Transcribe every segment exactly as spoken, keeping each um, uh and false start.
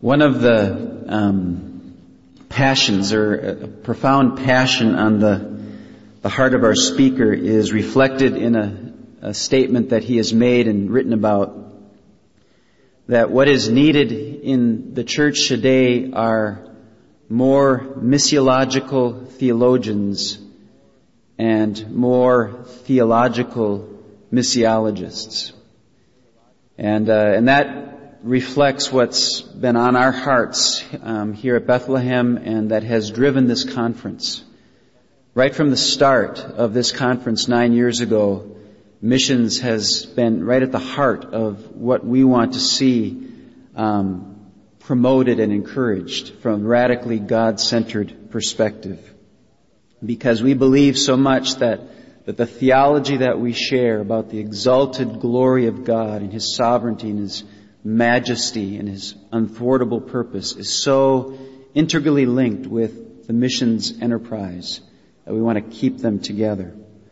One of the um, passions, or a profound passion on the the heart of our speaker, is reflected in a, a statement that he has made and written about, that what is needed in the church today are more missiological theologians and more theological missiologists. And, uh, and that reflects what's been on our hearts um, here at Bethlehem, and that has driven this conference. Right from the start of this conference nine years ago, missions has been right at the heart of what we want to see um, promoted and encouraged from a radically God-centered perspective. Because we believe so much that, that the theology that we share about the exalted glory of God and His sovereignty and His majesty and His unthwartable purpose is so integrally linked with the missions enterprise that we want to keep them together.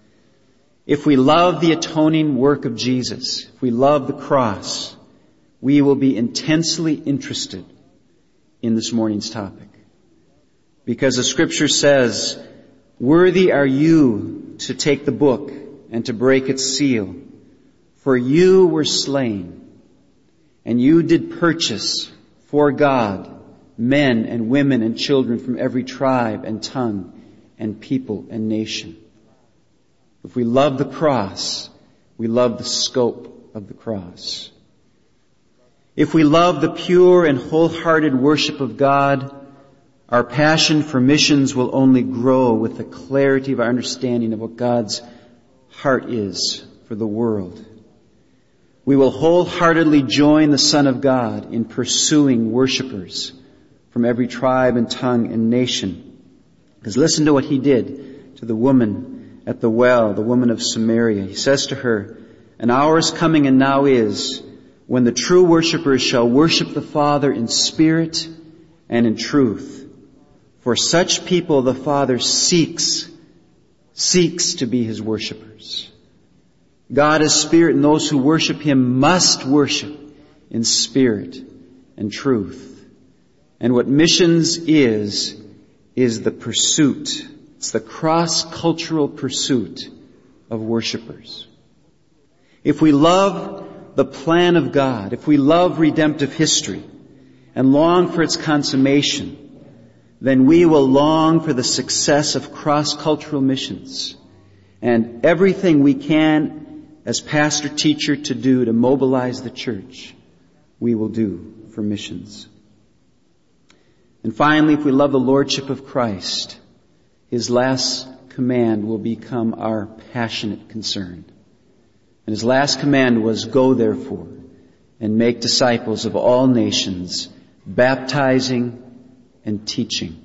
If we love the atoning work of Jesus, if we love the cross, we will be intensely interested in this morning's topic. Because the Scripture says, "Worthy are you to take the book and to break its seal, for you were slain, and you did purchase for God men and women and children from every tribe and tongue and people and nation." If we love the cross, we love the scope of the cross. If we love the pure and wholehearted worship of God, our passion for missions will only grow with the clarity of our understanding of what God's heart is for the world. We will wholeheartedly join the Son of God in pursuing worshipers from every tribe and tongue and nation. Because listen to what He did to the woman at the well, the woman of Samaria. He says to her, "An hour is coming and now is, when the true worshipers shall worship the Father in spirit and in truth. For such people the Father seeks, seeks to be His worshipers. God is spirit, and those who worship Him must worship in spirit and truth." And what missions is, is the pursuit. It's the cross-cultural pursuit of worshipers. If we love the plan of God, if we love redemptive history and long for its consummation, then we will long for the success of cross-cultural missions and everything we can as pastor teacher to do to mobilize the church, we will do for missions. And finally, if we love the Lordship of Christ, His last command will become our passionate concern. And His last command was, "Go therefore and make disciples of all nations, baptizing and teaching."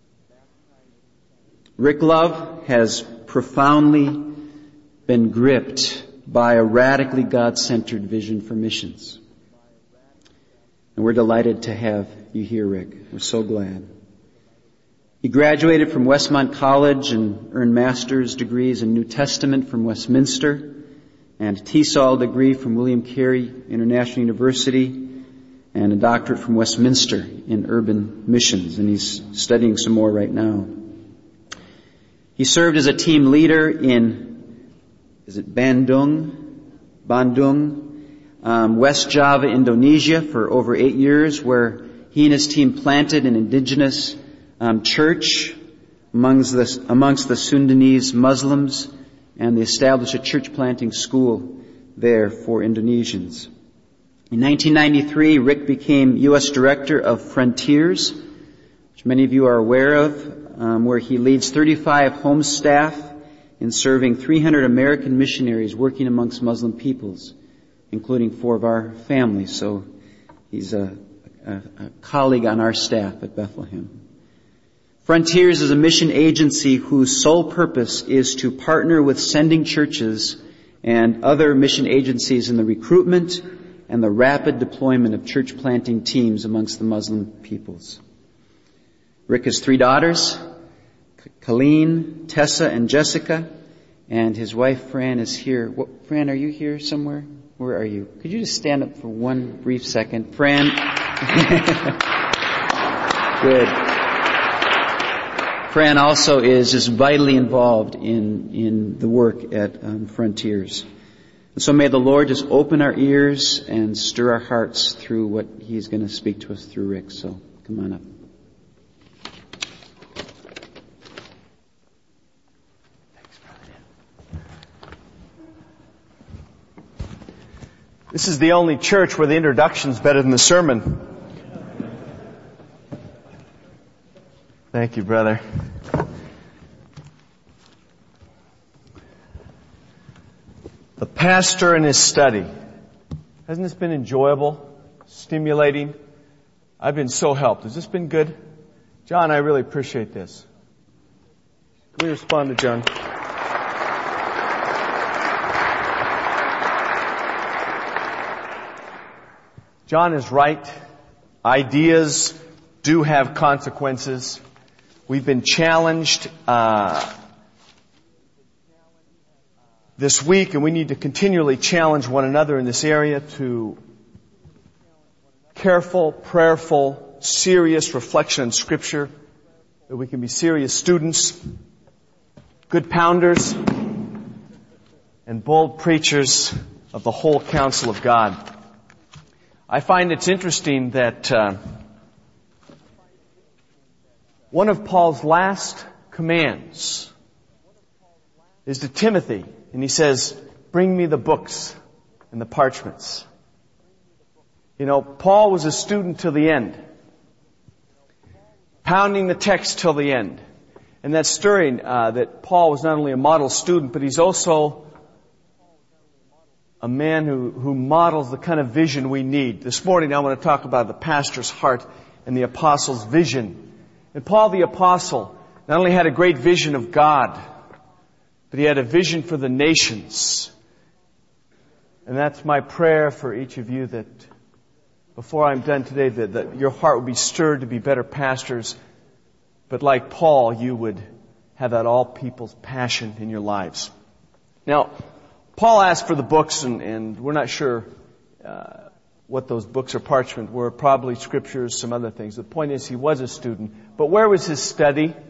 Rick Love has profoundly been gripped by a radically God-centered vision for missions. And we're delighted to have you here, Rick. We're so glad. He graduated from Westmont College and earned master's degrees in New Testament from Westminster and a T S O L degree from William Carey International University and a doctorate from Westminster in urban missions. And he's studying some more right now. He served as a team leader in, is it Bandung? Bandung, um, West Java, Indonesia for over eight years, where he and his team planted an indigenous um, church amongst the, amongst the Sundanese Muslims, and they established a church planting school there for Indonesians. In nineteen ninety-three, Rick became U S Director of Frontiers, which many of you are aware of, um, where he leads thirty-five home staff in serving three hundred American missionaries working amongst Muslim peoples, including four of our families. So he's a, a, a colleague on our staff at Bethlehem. Frontiers is a mission agency whose sole purpose is to partner with sending churches and other mission agencies in the recruitment and the rapid deployment of church planting teams amongst the Muslim peoples. Rick has three daughters, Colleen, Tessa, and Jessica, and his wife Fran is here. What, Fran, are you here somewhere? Where are you? Could you just stand up for one brief second? Fran, Good. Fran also is just vitally involved in, in the work at um, Frontiers. And so may the Lord just open our ears and stir our hearts through what He's going to speak to us through Rick. So come on up. This is the only church where the introduction's better than the sermon. Thank you, brother. The pastor and his study. Hasn't this been enjoyable? Stimulating? I've been so helped. Has this been good? John, I really appreciate this. Can we respond to John? John is right. Ideas do have consequences. We've been challenged uh, this week, and we need to continually challenge one another in this area to careful, prayerful, serious reflection on Scripture, that we can be serious students, good pounders, and bold preachers of the whole counsel of God. I find it's interesting that uh, one of Paul's last commands is to Timothy, and he says, bring me the books and the parchments. You know, Paul was a student till the end, pounding the text till the end. And that's stirring uh, that Paul was not only a model student, but he's also a man who, who models the kind of vision we need. This morning I want to talk about the pastor's heart and the apostle's vision. And Paul the apostle not only had a great vision of God, but he had a vision for the nations. And that's my prayer for each of you, that before I'm done today, that, that your heart would be stirred to be better pastors. But like Paul, you would have that all people's passion in your lives. Now, Paul asked for the books, and, and we're not sure uh, what those books or parchment were. Probably scriptures, some other things. The point is, he was a student. But where was his study? I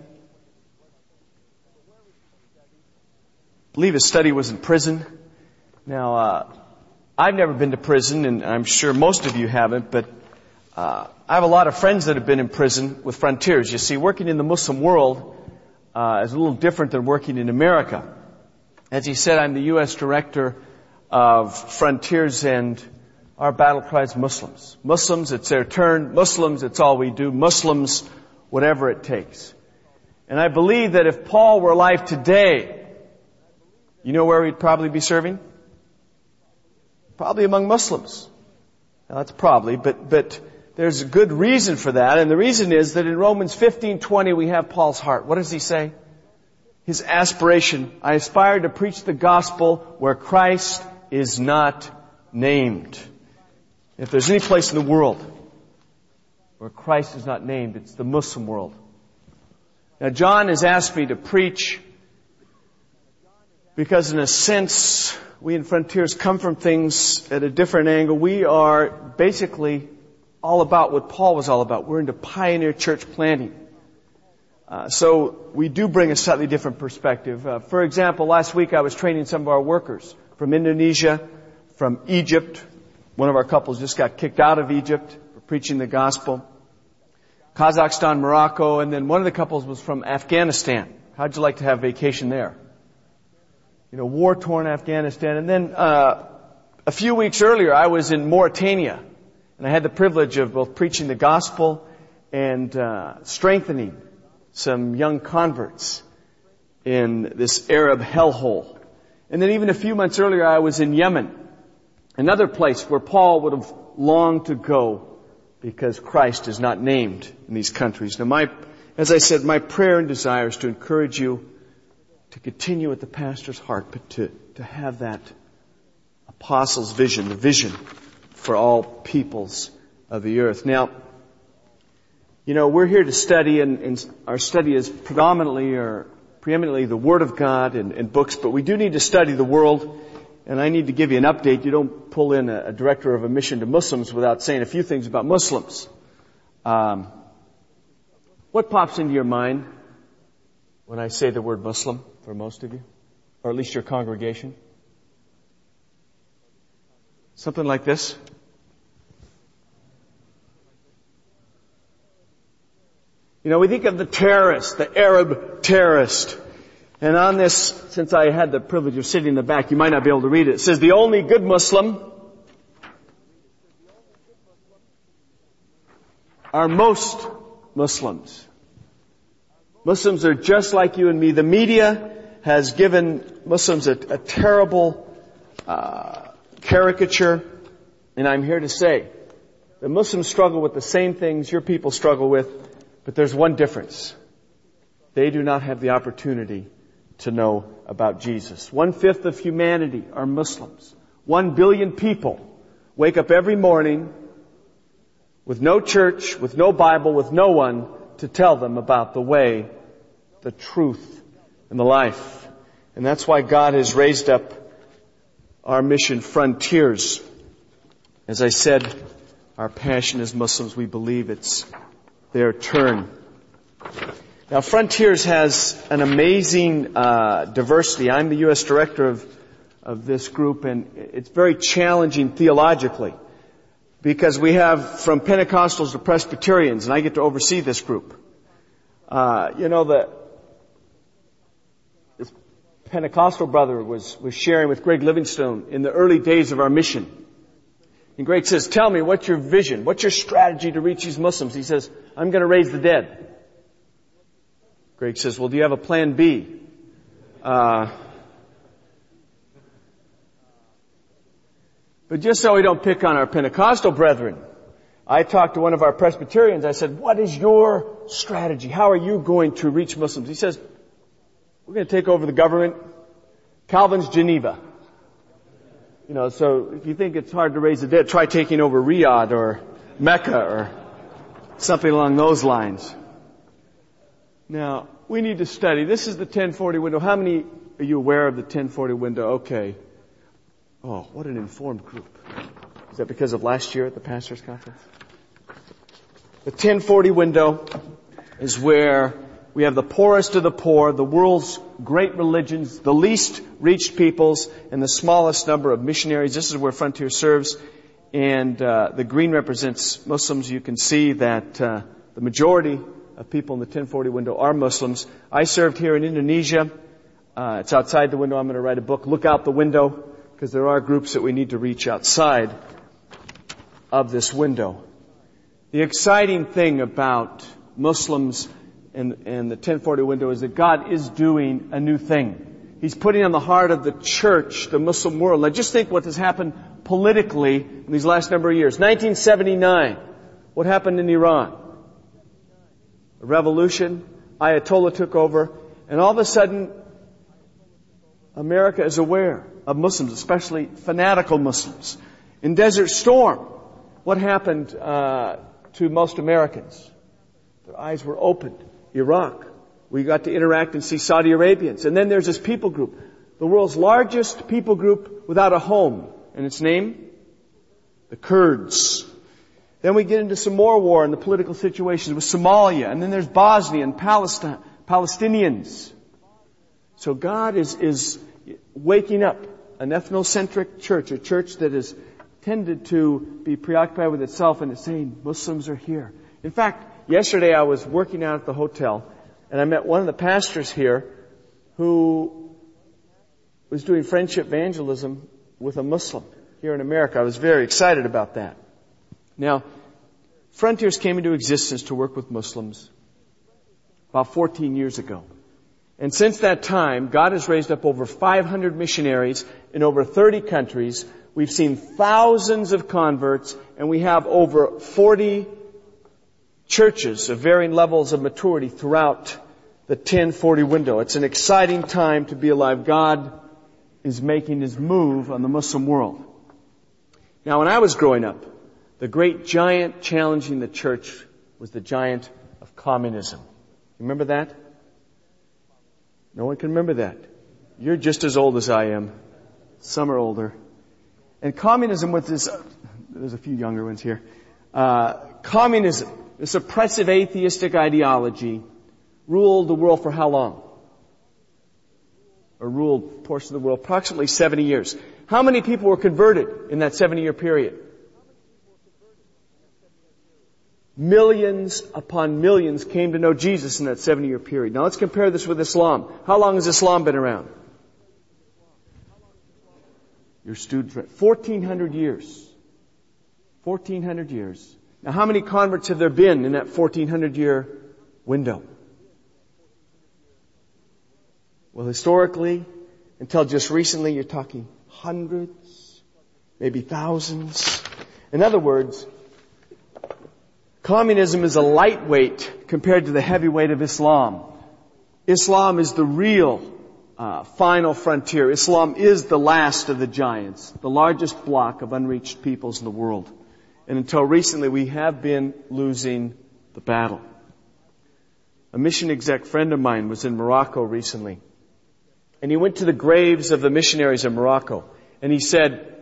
believe his study was in prison. Now, uh, I've never been to prison, and I'm sure most of you haven't, but uh, I have a lot of friends that have been in prison with Frontiers. You see, working in the Muslim world uh, is a little different than working in America. As he said, I'm the U S director of Frontiers, and our battle cry is Muslims. Muslims, it's their turn. Muslims, it's all we do. Muslims, whatever it takes. And I believe that if Paul were alive today, you know where he'd probably be serving? Probably among Muslims. Now that's probably, but, but there's a good reason for that. And the reason is that in Romans fifteen twenty we have Paul's heart. What does he say? His aspiration, I aspire to preach the gospel where Christ is not named. If there's any place in the world where Christ is not named, it's the Muslim world. Now, John has asked me to preach because, in a sense, we in Frontiers come from things at a different angle. We are basically all about what Paul was all about. We're into pioneer church planting. Uh, so we do bring a slightly different perspective. Uh, for example, last week I was training some of our workers from Indonesia, from Egypt. One of our couples just got kicked out of Egypt for preaching the gospel. Kazakhstan, Morocco, and then one of the couples was from Afghanistan. How'd you like to have vacation there? You know, war-torn Afghanistan. And then uh, a few weeks earlier I was in Mauritania, and I had the privilege of both preaching the gospel and uh, strengthening some young converts in this Arab hellhole. And then even a few months earlier, I was in Yemen, another place where Paul would have longed to go because Christ is not named in these countries. Now, my, as I said, my prayer and desire is to encourage you to continue with the pastor's heart, but to, to have that apostle's vision, the vision for all peoples of the earth. Now, you know, we're here to study, and, and our study is predominantly or preeminently the Word of God and, and books, but we do need to study the world. and I need to give you an update. You don't pull in a, a director of a mission to Muslims without saying a few things about Muslims. Um, what pops into your mind when I say the word Muslim for most of you? Or at least your congregation? Something like this? You know, we think of the terrorist, the Arab terrorist. And on this, since I had the privilege of sitting in the back, you might not be able to read it. It says, the only good Muslim are most Muslims. Muslims are just like you and me. The media has given Muslims a, a terrible uh, caricature. And I'm here to say, the Muslims struggle with the same things your people struggle with, but there's one difference. They do not have the opportunity to know about Jesus. One-fifth of humanity are Muslims. One billion people wake up every morning with no church, with no Bible, with no one to tell them about the way, the truth, and the life. And that's why God has raised up our mission Frontiers. As I said, our passion as Muslims, we believe it's their turn. Now, Frontiers has an amazing uh, diversity. I'm the U S director of, of this group, and it's very challenging theologically because we have from Pentecostals to Presbyterians, and I get to oversee this group. Uh, you know, the this Pentecostal brother was, was sharing with Greg Livingstone in the early days of our mission. And Greg says, tell me, what's your vision? What's your strategy to reach these Muslims? He says, I'm going to raise the dead. Greg says, well, do you have a plan B? Uh, but just so we don't pick on our Pentecostal brethren, I talked to one of our Presbyterians. I said, what is your strategy? How are you going to reach Muslims? He says, we're going to take over the government. Calvin's Geneva. You know, so if you think it's hard to raise the dead, try taking over Riyadh or Mecca or something along those lines. Now, we need to study. This is the ten forty window. How many are you aware of the ten forty window? Okay. Oh, what an informed group. Is that because of last year at the Pastors' Conference? The ten forty window is where we have the poorest of the poor, the world's great religions, the least reached peoples, and the smallest number of missionaries. This is where Frontier serves. And uh, the green represents Muslims. You can see that uh, the majority of people in the ten forty window are Muslims. I served here in Indonesia. Uh, it's outside the window. I'm going to write a book, Look Out the Window, because there are groups that we need to reach outside of this window. The exciting thing about Muslims and, and the ten forty window is that God is doing a new thing. He's putting on the heart of the church, the Muslim world. Now just think what has happened politically in these last number of years. nineteen seventy-nine, what happened in Iran? A revolution, Ayatollah took over, and all of a sudden, America is aware of Muslims, especially fanatical Muslims. In Desert Storm, what happened uh, to most Americans? Their eyes were opened. Iraq, we got to interact and see Saudi Arabians. And then there's this people group, the world's largest people group without a home. And its name? The Kurds. Then we get into some more war and the political situations with Somalia. And then there's Bosnia and Palestine, Palestinians. So God is, is waking up an ethnocentric church, a church that has tended to be preoccupied with itself and is saying, Muslims are here. In fact, yesterday I was working out at the hotel and I met one of the pastors here who was doing friendship evangelism with a Muslim here in America. I was very excited about that. Now, Frontiers came into existence to work with Muslims about fourteen years ago. And since that time, God has raised up over five hundred missionaries in over thirty countries. We've seen thousands of converts, and we have over forty churches of varying levels of maturity throughout the ten forty window. It's an exciting time to be alive. God is making His move on the Muslim world. Now, when I was growing up, the great giant challenging the church was the giant of communism. Remember that? No one can remember that. You're just as old as I am. Some are older. And communism with this, there's a few younger ones here. Uh, communism, this oppressive atheistic ideology, ruled the world for how long? Or ruled a portion of the world, approximately seventy years. How many people were converted in that seventy-year period? Millions upon millions came to know Jesus in that seventy-year period. Now let's compare this with Islam. How long has Islam been around? Your students, fourteen hundred years. fourteen hundred years. Now how many converts have there been in that fourteen hundred year window? Well, historically, until just recently, you're talking hundreds, maybe thousands. In other words, communism is a lightweight compared to the heavyweight of Islam. Islam is the real uh, final frontier. Islam is the last of the giants, the largest block of unreached peoples in the world. And until recently, we have been losing the battle. A mission exec friend of mine was in Morocco recently. And he went to the graves of the missionaries in Morocco. And he said,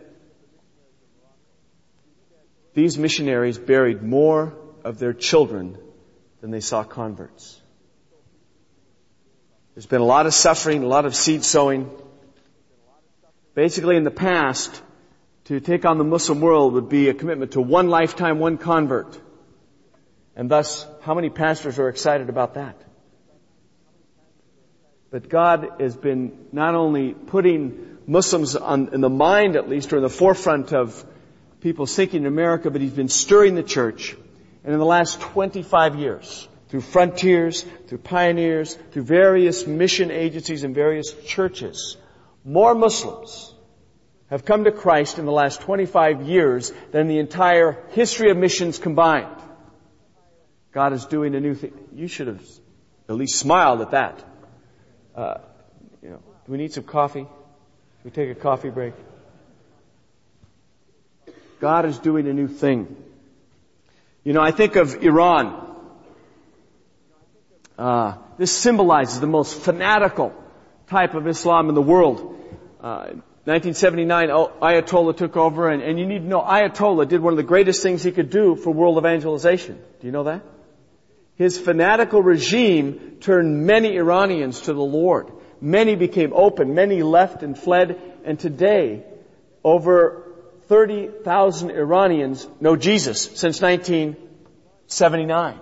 these missionaries buried more of their children than they saw converts. There's been a lot of suffering, a lot of seed sowing. Basically, in the past, to take on the Muslim world would be a commitment to one lifetime, one convert. And thus, how many pastors are excited about that? But God has been not only putting Muslims on, in the mind, at least, or in the forefront of people's thinking in America, but He's been stirring the church. And in the last twenty-five years, through Frontiers, through Pioneers, through various mission agencies and various churches, more Muslims have come to Christ in the last twenty-five years than the entire history of missions combined. God is doing a new thing. You should have at least smiled at that. Uh, you know, do we need some coffee? Should we take a coffee break? God is doing a new thing. You know, I think of Iran. Uh, this symbolizes the most fanatical type of Islam in the world. Uh, nineteen seventy-nine, Ayatollah took over, and, and you need to know, Ayatollah did one of the greatest things he could do for world evangelization. Do you know that? His fanatical regime turned many Iranians to the Lord. Many became open. Many left and fled. And today, over thirty thousand Iranians know Jesus since nineteen seventy-nine.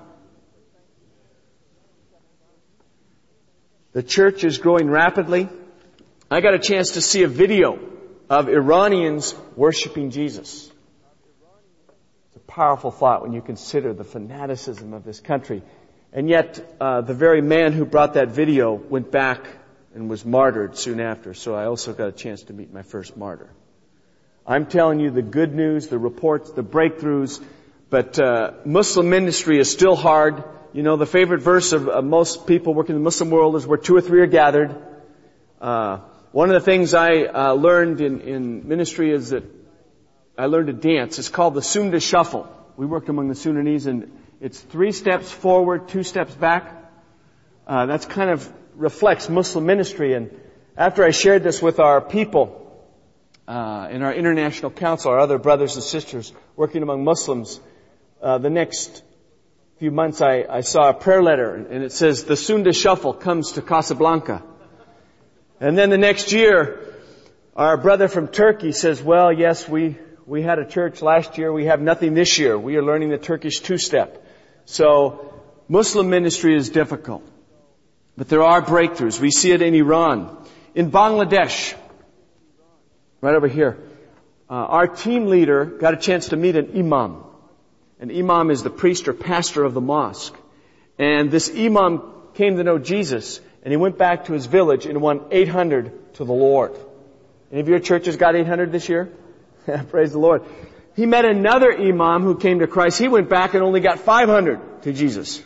The church is growing rapidly. I got a chance to see a video of Iranians worshiping Jesus. Powerful thought when you consider the fanaticism of this country. And yet, uh, the very man who brought that video went back and was martyred soon after. So I also got a chance to meet my first martyr. I'm telling you the good news, the reports, the breakthroughs. But uh, Muslim ministry is still hard. You know, the favorite verse of uh, most people working in the Muslim world is where two or three are gathered. Uh, one of the things I uh, learned in, in ministry is that I learned to dance. It's called the Sunda Shuffle. We worked among the Sudanese, and it's three steps forward, two steps back. Uh, that's kind of reflects Muslim ministry. And after I shared this with our people uh, in our international council, our other brothers and sisters working among Muslims, uh, the next few months I, I saw a prayer letter, and it says, the Sunda Shuffle comes to Casablanca. And then the next year, our brother from Turkey says, well, yes, we... We had a church last year. We have nothing this year. We are learning the Turkish two-step. So Muslim ministry is difficult. But there are breakthroughs. We see it in Iran. In Bangladesh, right over here, uh, our team leader got a chance to meet an imam. An imam is the priest or pastor of the mosque. And this imam came to know Jesus, and he went back to his village and won eight hundred to the Lord. Any of your churches got eight hundred this year? Praise the Lord. He met another imam who came to Christ. He went back and only got five hundred to Jesus.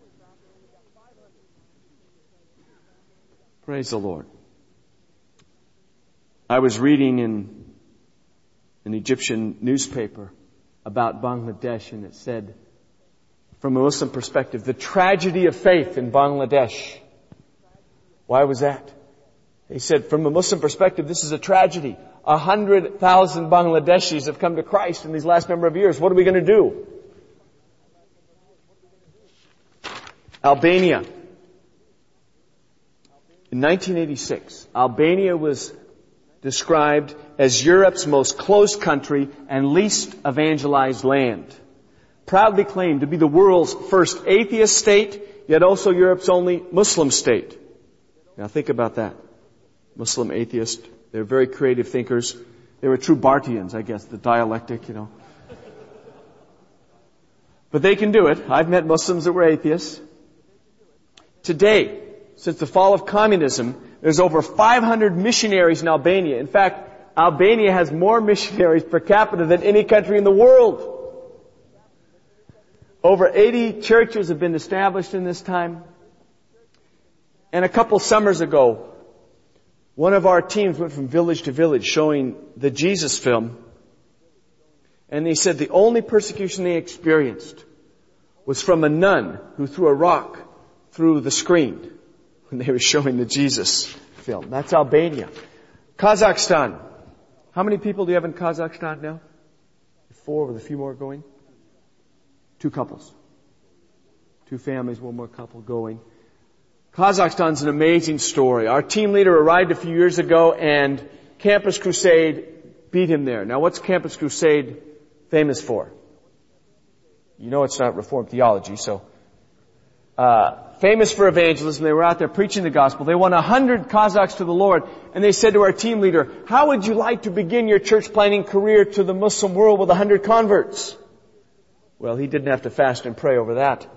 Praise the Lord. I was reading in an Egyptian newspaper about Bangladesh, and it said, from a Muslim perspective, the tragedy of faith in Bangladesh. Why was that? He said, from a Muslim perspective, this is a tragedy. A hundred thousand Bangladeshis have come to Christ in these last number of years. What are we going to do? Albania. In nineteen eighty-six, Albania was described as Europe's most closed country and least evangelized land. Proudly claimed to be the world's first atheist state, yet also Europe's only Muslim state. Now think about that. Muslim atheist. They're very creative thinkers. They were true Bartians, I guess, the dialectic, you know. But they can do it. I've met Muslims that were atheists. Today, since the fall of communism, there's over five hundred missionaries in Albania. In fact, Albania has more missionaries per capita than any country in the world. Over eighty churches have been established in this time. And a couple summers ago, one of our teams went from village to village showing the Jesus film. And they said the only persecution they experienced was from a nun who threw a rock through the screen when they were showing the Jesus film. That's Albania. Kazakhstan. How many people do you have in Kazakhstan now? Four with a few more going. Two couples. Two families, one more couple going. Kazakhstan's an amazing story. Our team leader arrived a few years ago and Campus Crusade beat him there. Now what's Campus Crusade famous for? You know it's not Reformed theology, so... Uh, famous for evangelism. They were out there preaching the gospel. They won a hundred Kazakhs to the Lord. And they said to our team leader, how would you like to begin your church planting career to the Muslim world with a hundred converts? Well, he didn't have to fast and pray over that.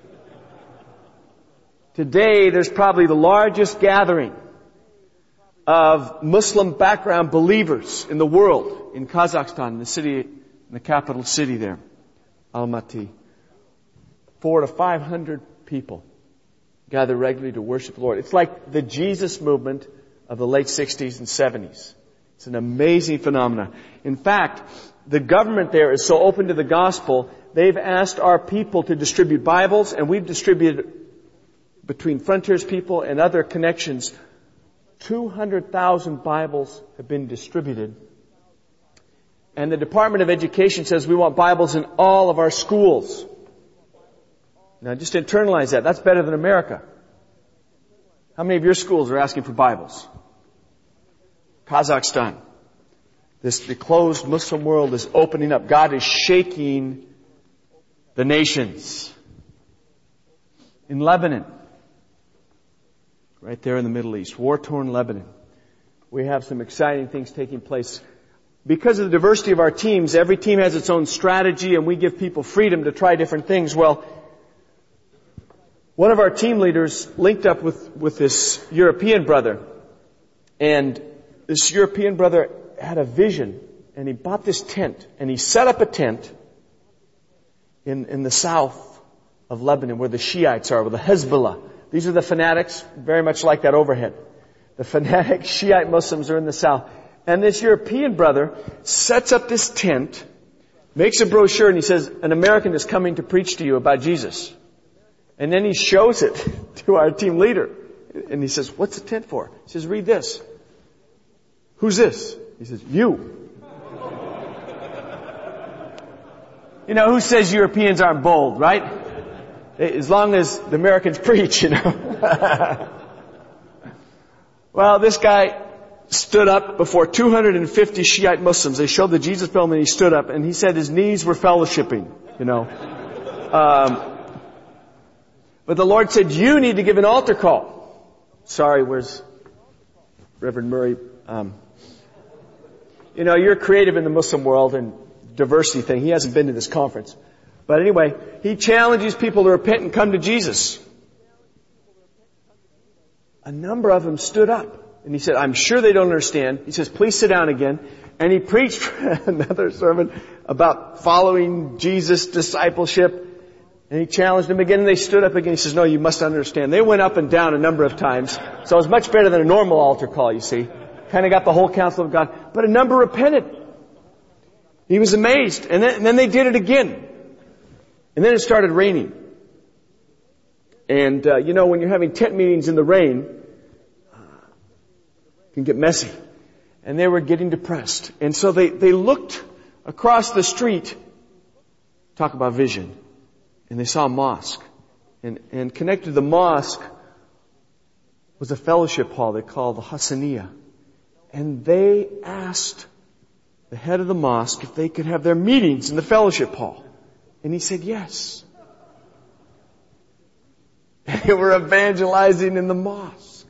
Today, there's probably the largest gathering of Muslim background believers in the world in Kazakhstan, in the city, in the capital city there, Almaty. Four to five hundred people gather regularly to worship the Lord. It's like the Jesus movement of the late sixties and seventies. It's an amazing phenomenon. In fact, the government there is so open to the gospel, they've asked our people to distribute Bibles, and we've distributed, between Frontiers people and other connections, two hundred thousand Bibles have been distributed. And the Department of Education says we want Bibles in all of our schools. Now just internalize that. That's better than America. How many of your schools are asking for Bibles? Kazakhstan. This, the closed Muslim world is opening up. God is shaking the nations. In Lebanon, right there in the Middle East, war-torn Lebanon, we have some exciting things taking place. Because of the diversity of our teams, every team has its own strategy and we give people freedom to try different things. Well, one of our team leaders linked up with, with this European brother. And this European brother had a vision and he bought this tent and he set up a tent in, in the south of Lebanon where the Shiites are, where the Hezbollah. These are the fanatics, very much like that overhead. The fanatic Shiite Muslims are in the south. And this European brother sets up this tent, makes a brochure, and he says, an American is coming to preach to you about Jesus. And then he shows it to our team leader. And he says, what's the tent for? He says, read this. Who's this? He says, you. You know, who says Europeans aren't bold, right? As long as the Americans preach, you know. Well, this guy stood up before two hundred fifty Shiite Muslims. They showed the Jesus film and he stood up and he said his knees were fellowshipping, you know. Um, but the Lord said, you need to give an altar call. Sorry, where's Reverend Murray? Um, you know, you're creative in the Muslim world and diversity thing. He hasn't been to this conference. But anyway, he challenges people to repent and come to Jesus. A number of them stood up. And he said, I'm sure they don't understand. He says, please sit down again. And he preached another sermon about following Jesus, discipleship. And he challenged them again, and they stood up again. He says, no, you must understand. They went up and down a number of times. So it was much better than a normal altar call, you see. Kind of got the whole counsel of God. But a number repented. He was amazed. And then, and then they did it again. And then it started raining. And, uh, you know, when you're having tent meetings in the rain, can get messy. and they were getting depressed. And so they, they looked across the street, talk about vision, and they saw a mosque. And, and connected to the mosque was a fellowship hall they called the Hassaniya. And they asked the head of the mosque if they could have their meetings in the fellowship hall. And he said yes. And they were evangelizing in the mosque.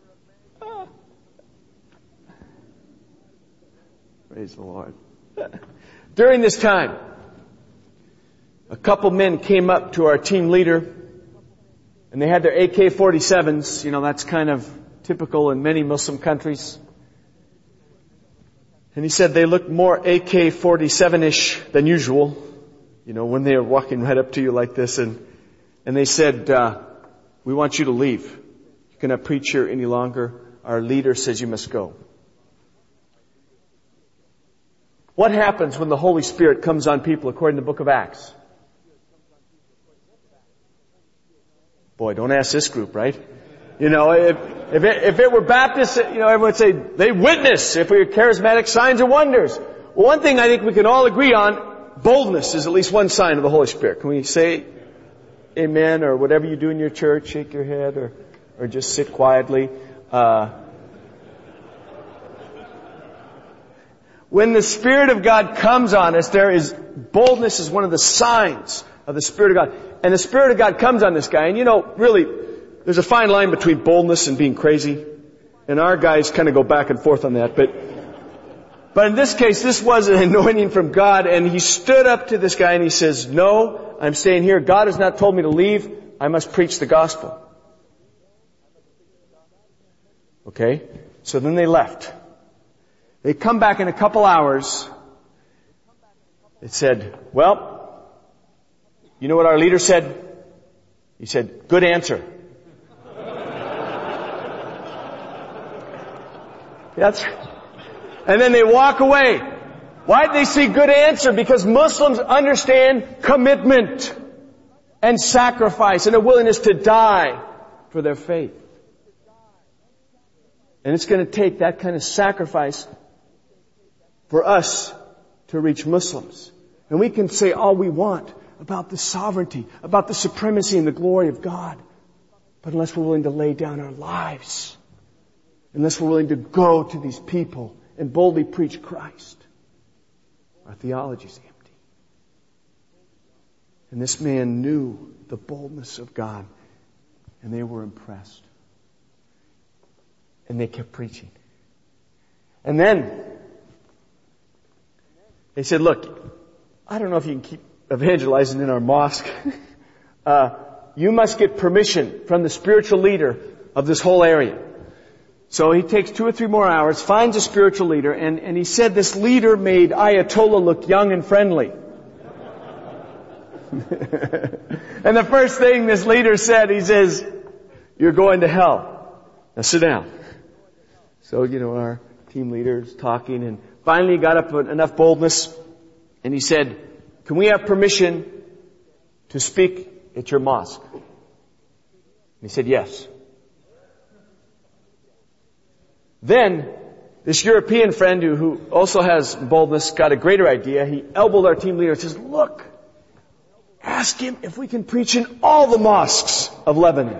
Praise the Lord. During this time, a couple men came up to our team leader, and they had their A K forty-sevens. You know, that's kind of typical in many Muslim countries. And he said they looked more A K forty-seven-ish than usual. You know, when they were walking right up to you like this. And, and they said, uh, we want you to leave. You cannot preach here any longer. Our leader says you must go. What happens when the Holy Spirit comes on people according to the book of Acts? Boy, don't ask this group, right? You know, if, if it, if it were Baptists, you know, everyone would say, they witness. If we were charismatic, signs and wonders. Well, one thing I think we can all agree on, boldness is at least one sign of the Holy Spirit. Can we say amen, or whatever you do in your church, shake your head, or, or just sit quietly? Uh, when the Spirit of God comes on us, there is, boldness is one of the signs of the Spirit of God. And the Spirit of God comes on this guy. And you know, really, there's a fine line between boldness and being crazy. And our guys kind of go back and forth on that. But, but in this case, this was an anointing from God. And he stood up to this guy and he says, no, I'm staying here. God has not told me to leave. I must preach the gospel. Okay? So then they left. They come back in a couple hours. It said, well, you know what our leader said? He said, good answer. That's, and then they walk away. Why did they say good answer? Because Muslims understand commitment and sacrifice and a willingness to die for their faith. And it's going to take that kind of sacrifice for us to reach Muslims. And we can say all we want about the sovereignty, about the supremacy and the glory of God. But unless we're willing to lay down our lives, unless we're willing to go to these people and boldly preach Christ, our theology is empty. And this man knew the boldness of God, and they were impressed. And they kept preaching. And then they said, look, I don't know if you can keep evangelizing in our mosque. uh, you must get permission from the spiritual leader of this whole area. So he takes two or three more hours, finds a spiritual leader, and, and he said this leader made Ayatollah look young and friendly. And the first thing this leader said, he says, you're going to hell. Now sit down. So, you know, our team leader's talking, and finally he got up with enough boldness, and he said, can we have permission to speak at your mosque? And he said, yes. Then, this European friend who, who also has boldness got a greater idea. He elbowed our team leader and says, look, ask him if we can preach in all the mosques of Lebanon.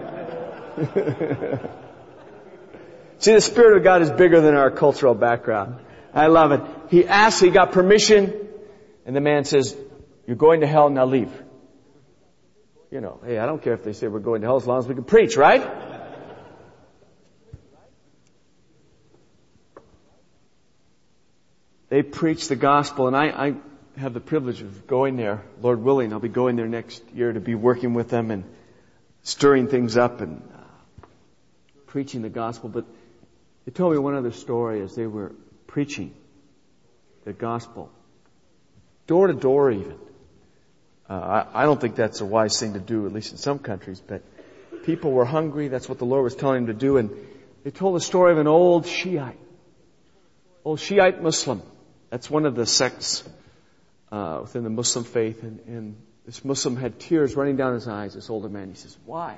See, the Spirit of God is bigger than our cultural background. I love it. He asked, he got permission, and the man says, you're going to hell, now leave. You know, hey, I don't care if they say we're going to hell as long as we can preach, right? They preach the gospel, and I, I have the privilege of going there. Lord willing, I'll be going there next year to be working with them and stirring things up and uh, preaching the gospel. But they told me one other story as they were preaching the gospel, door to door even. Uh, I, I don't think that's a wise thing to do, at least in some countries, but people were hungry. That's what the Lord was telling them to do. And they told the story of an old Shiite, old Shiite Muslim. That's one of the sects uh, within the Muslim faith. And, and this Muslim had tears running down his eyes, this older man. He says, why?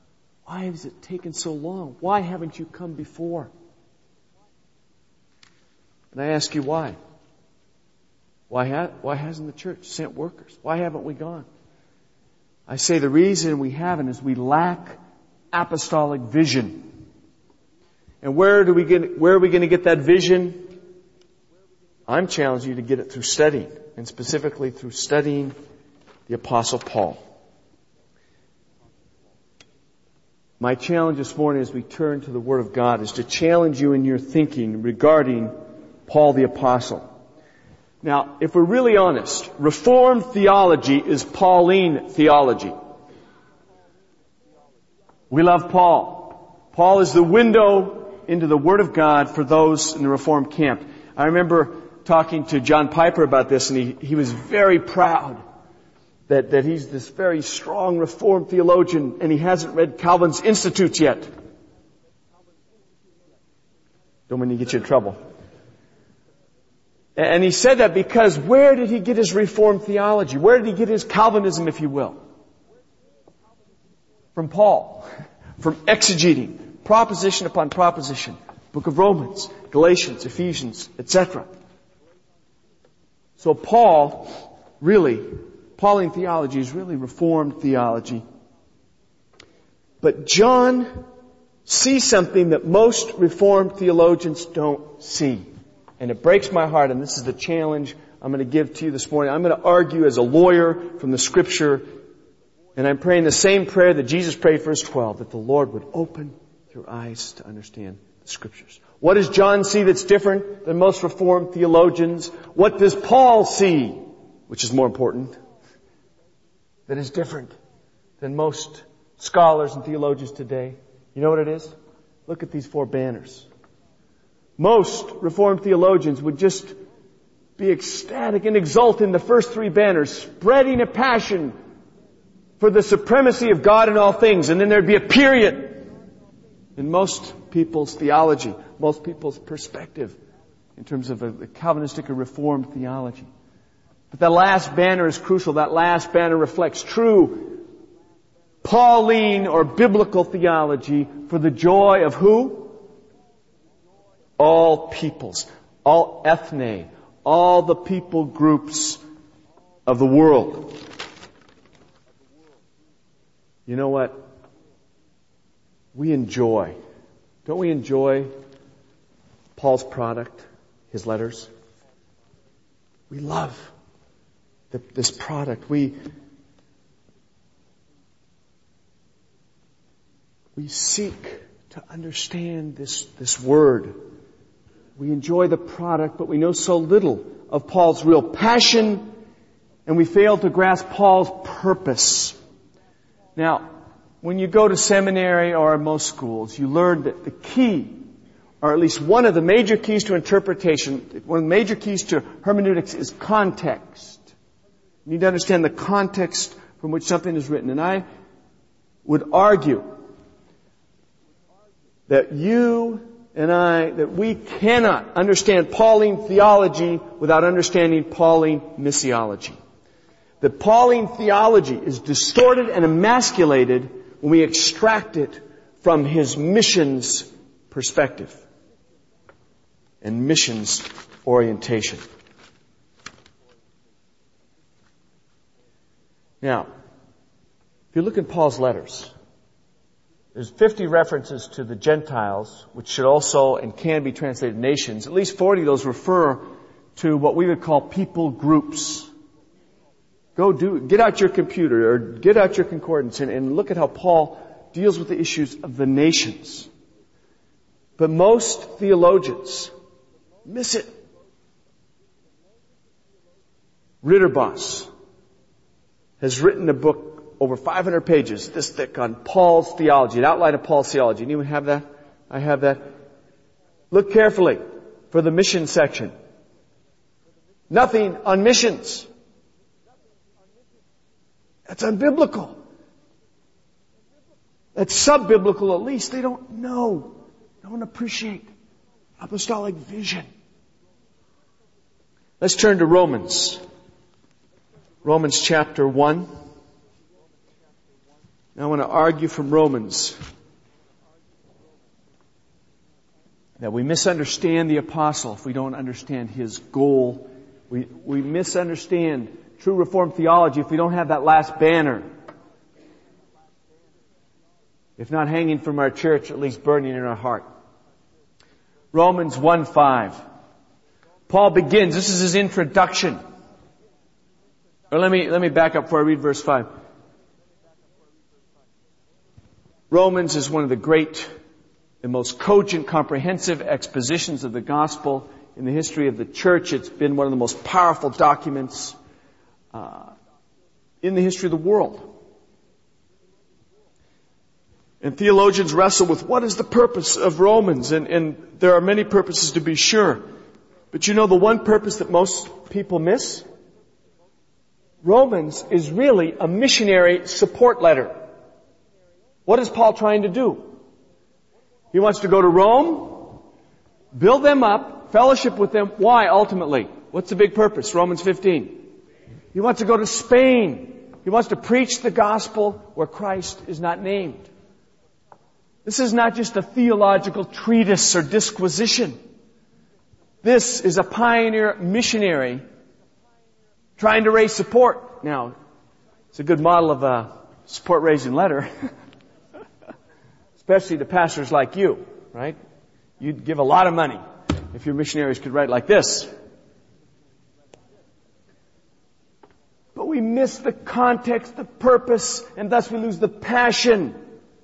Why has it taken so long? Why haven't you come before? And I ask you why? Why, ha- why hasn't the church sent workers? Why haven't we gone? I say the reason we haven't is we lack apostolic vision. And where do we get, where are we going to get that vision? I'm challenging you to get it through studying, and specifically through studying the Apostle Paul. My challenge this morning as we turn to the Word of God is to challenge you in your thinking regarding Paul the Apostle. Now, if we're really honest, Reformed theology is Pauline theology. We love Paul. Paul is the window into the Word of God for those in the Reformed camp. I remember talking to John Piper about this, and he, he was very proud that, that he's this very strong Reformed theologian, and he hasn't read Calvin's Institutes yet. Don't mean to get you in trouble. And he said that because where did he get his Reformed theology? Where did he get his Calvinism, if you will? From Paul. From exegeting. Proposition upon proposition. Book of Romans, Galatians, Ephesians, et cetera. So Paul, really, Pauline theology is really Reformed theology. But John sees something that most Reformed theologians don't see. And it breaks my heart, and this is the challenge I'm going to give to you this morning. I'm going to argue as a lawyer from the Scripture, and I'm praying the same prayer that Jesus prayed, verse twelve, that the Lord would open your eyes to understand the Scriptures. What does John see that's different than most Reformed theologians? What does Paul see, which is more important, that is different than most scholars and theologians today? You know what it is? Look at these four banners. Most Reformed theologians would just be ecstatic and exult in the first three banners, spreading a passion for the supremacy of God in all things. And then there'd be a period in most people's theology, most people's perspective in terms of a, a Calvinistic or Reformed theology. But that last banner is crucial. That last banner reflects true Pauline or biblical theology for the joy of who? All peoples, all ethne, all the people groups of the world. You know what? We enjoy, don't we enjoy Paul's product, his letters? We love the, this product. We, we seek to understand this, this word. We enjoy the product, but we know so little of Paul's real passion, and we fail to grasp Paul's purpose. Now, when you go to seminary or in most schools, you learn that the key, or at least one of the major keys to interpretation, one of the major keys to hermeneutics is context. You need to understand the context from which something is written. And I would argue that you and I, that we cannot understand Pauline theology without understanding Pauline missiology. That Pauline theology is distorted and emasculated when we extract it from his missions perspective and missions orientation. Now, if you look at Paul's letters, there's fifty references to the Gentiles, which should also and can be translated nations. At least forty of those refer to what we would call people groups. Go do, get out your computer or get out your concordance and, and look at how Paul deals with the issues of the nations. But most theologians miss it. Ritterboss has written a book over five hundred pages, this thick, on Paul's theology, an outline of Paul's theology. Anyone have that? I have that. Look carefully for the mission section. Nothing on missions. That's unbiblical. That's sub-biblical at least. They don't know, don't appreciate apostolic vision. Let's turn to Romans. Romans chapter one. Now I want to argue from Romans that we misunderstand the apostle if we don't understand his goal. We, we misunderstand true Reformed theology if we don't have that last banner. If not hanging from our church, at least burning in our heart. Romans one five. Paul begins, this is his introduction. Or let me, let me back up before I read verse five. Romans is one of the great and most cogent, comprehensive expositions of the gospel in the history of the church. It's been one of the most powerful documents uh, in the history of the world. And theologians wrestle with what is the purpose of Romans, and, and there are many purposes to be sure. But you know the one purpose that most people miss? Romans is really a missionary support letter. What is Paul trying to do? He wants to go to Rome, build them up, fellowship with them. Why, ultimately? What's the big purpose? Romans fifteen. He wants to go to Spain. He wants to preach the gospel where Christ is not named. This is not just a theological treatise or disquisition. This is a pioneer missionary trying to raise support. Now, it's a good model of a support-raising letter. Especially to pastors like you, right? You'd give a lot of money if your missionaries could write like this. But we miss the context, the purpose, and thus we lose the passion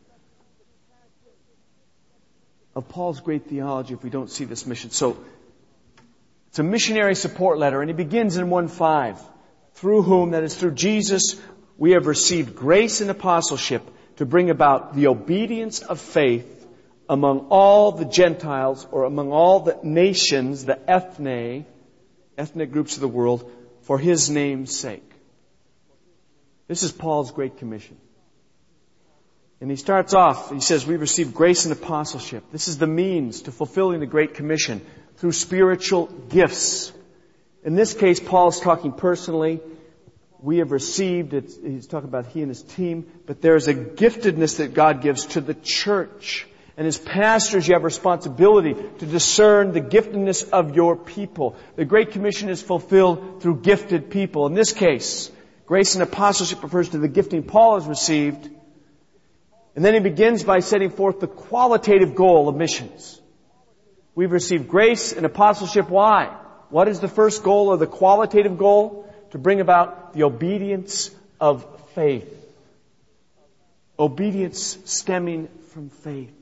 of Paul's great theology if we don't see this mission. So, it's a missionary support letter, and he begins in one five. Through whom, that is through Jesus, we have received grace and apostleship to bring about the obedience of faith among all the Gentiles, or among all the nations, the ethne, ethnic groups of the world, for His name's sake. This is Paul's Great Commission. And he starts off, he says, we receive grace and apostleship. This is the means to fulfilling the Great Commission through spiritual gifts. In this case, Paul's talking personally. We have received, it's, he's talking about he and his team, but there's a giftedness that God gives to the church. And as pastors, you have responsibility to discern the giftedness of your people. The Great Commission is fulfilled through gifted people. In this case, grace and apostleship refers to the gifting Paul has received. And then he begins by setting forth the qualitative goal of missions. We've received grace and apostleship. Why? What is the first goal or the qualitative goal? To bring about the obedience of faith. Obedience stemming from faith.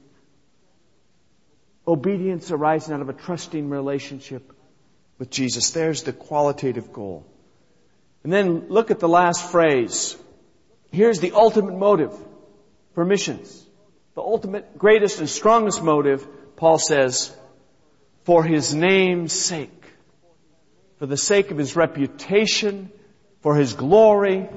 Obedience arising out of a trusting relationship with Jesus. There's the qualitative goal. And then look at the last phrase. Here's the ultimate motive for missions. The ultimate, greatest, and strongest motive, Paul says, for His name's sake. For the sake of His reputation, for His glory,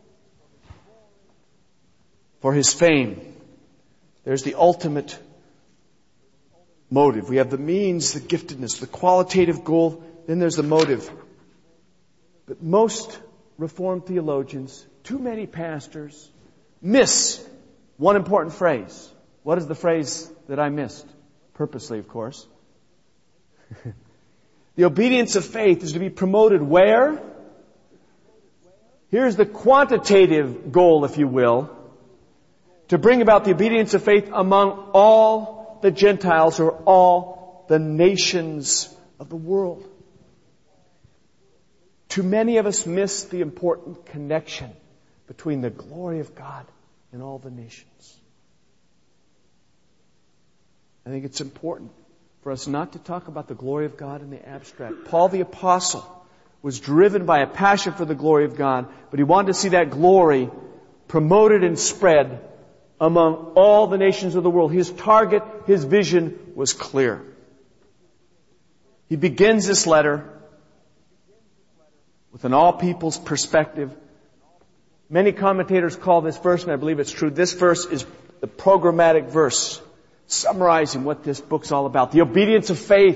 for His fame. There's the ultimate motive. We have the means, the giftedness, the qualitative goal, then there's the motive. But most Reformed theologians, too many pastors, miss one important phrase. What is the phrase that I missed? Purposely, of course. The obedience of faith is to be promoted where? Here's the quantitative goal, if you will, to bring about the obedience of faith among all the Gentiles, or all the nations of the world. Too many of us miss the important connection between the glory of God and all the nations. I think it's important for us not to talk about the glory of God in the abstract. Paul the Apostle was driven by a passion for the glory of God, but he wanted to see that glory promoted and spread among all the nations of the world. His target, his vision was clear. He begins this letter with an all people's perspective. Many commentators call this verse, and I believe it's true, this verse is the programmatic verse, summarizing what this book's all about. The obedience of faith.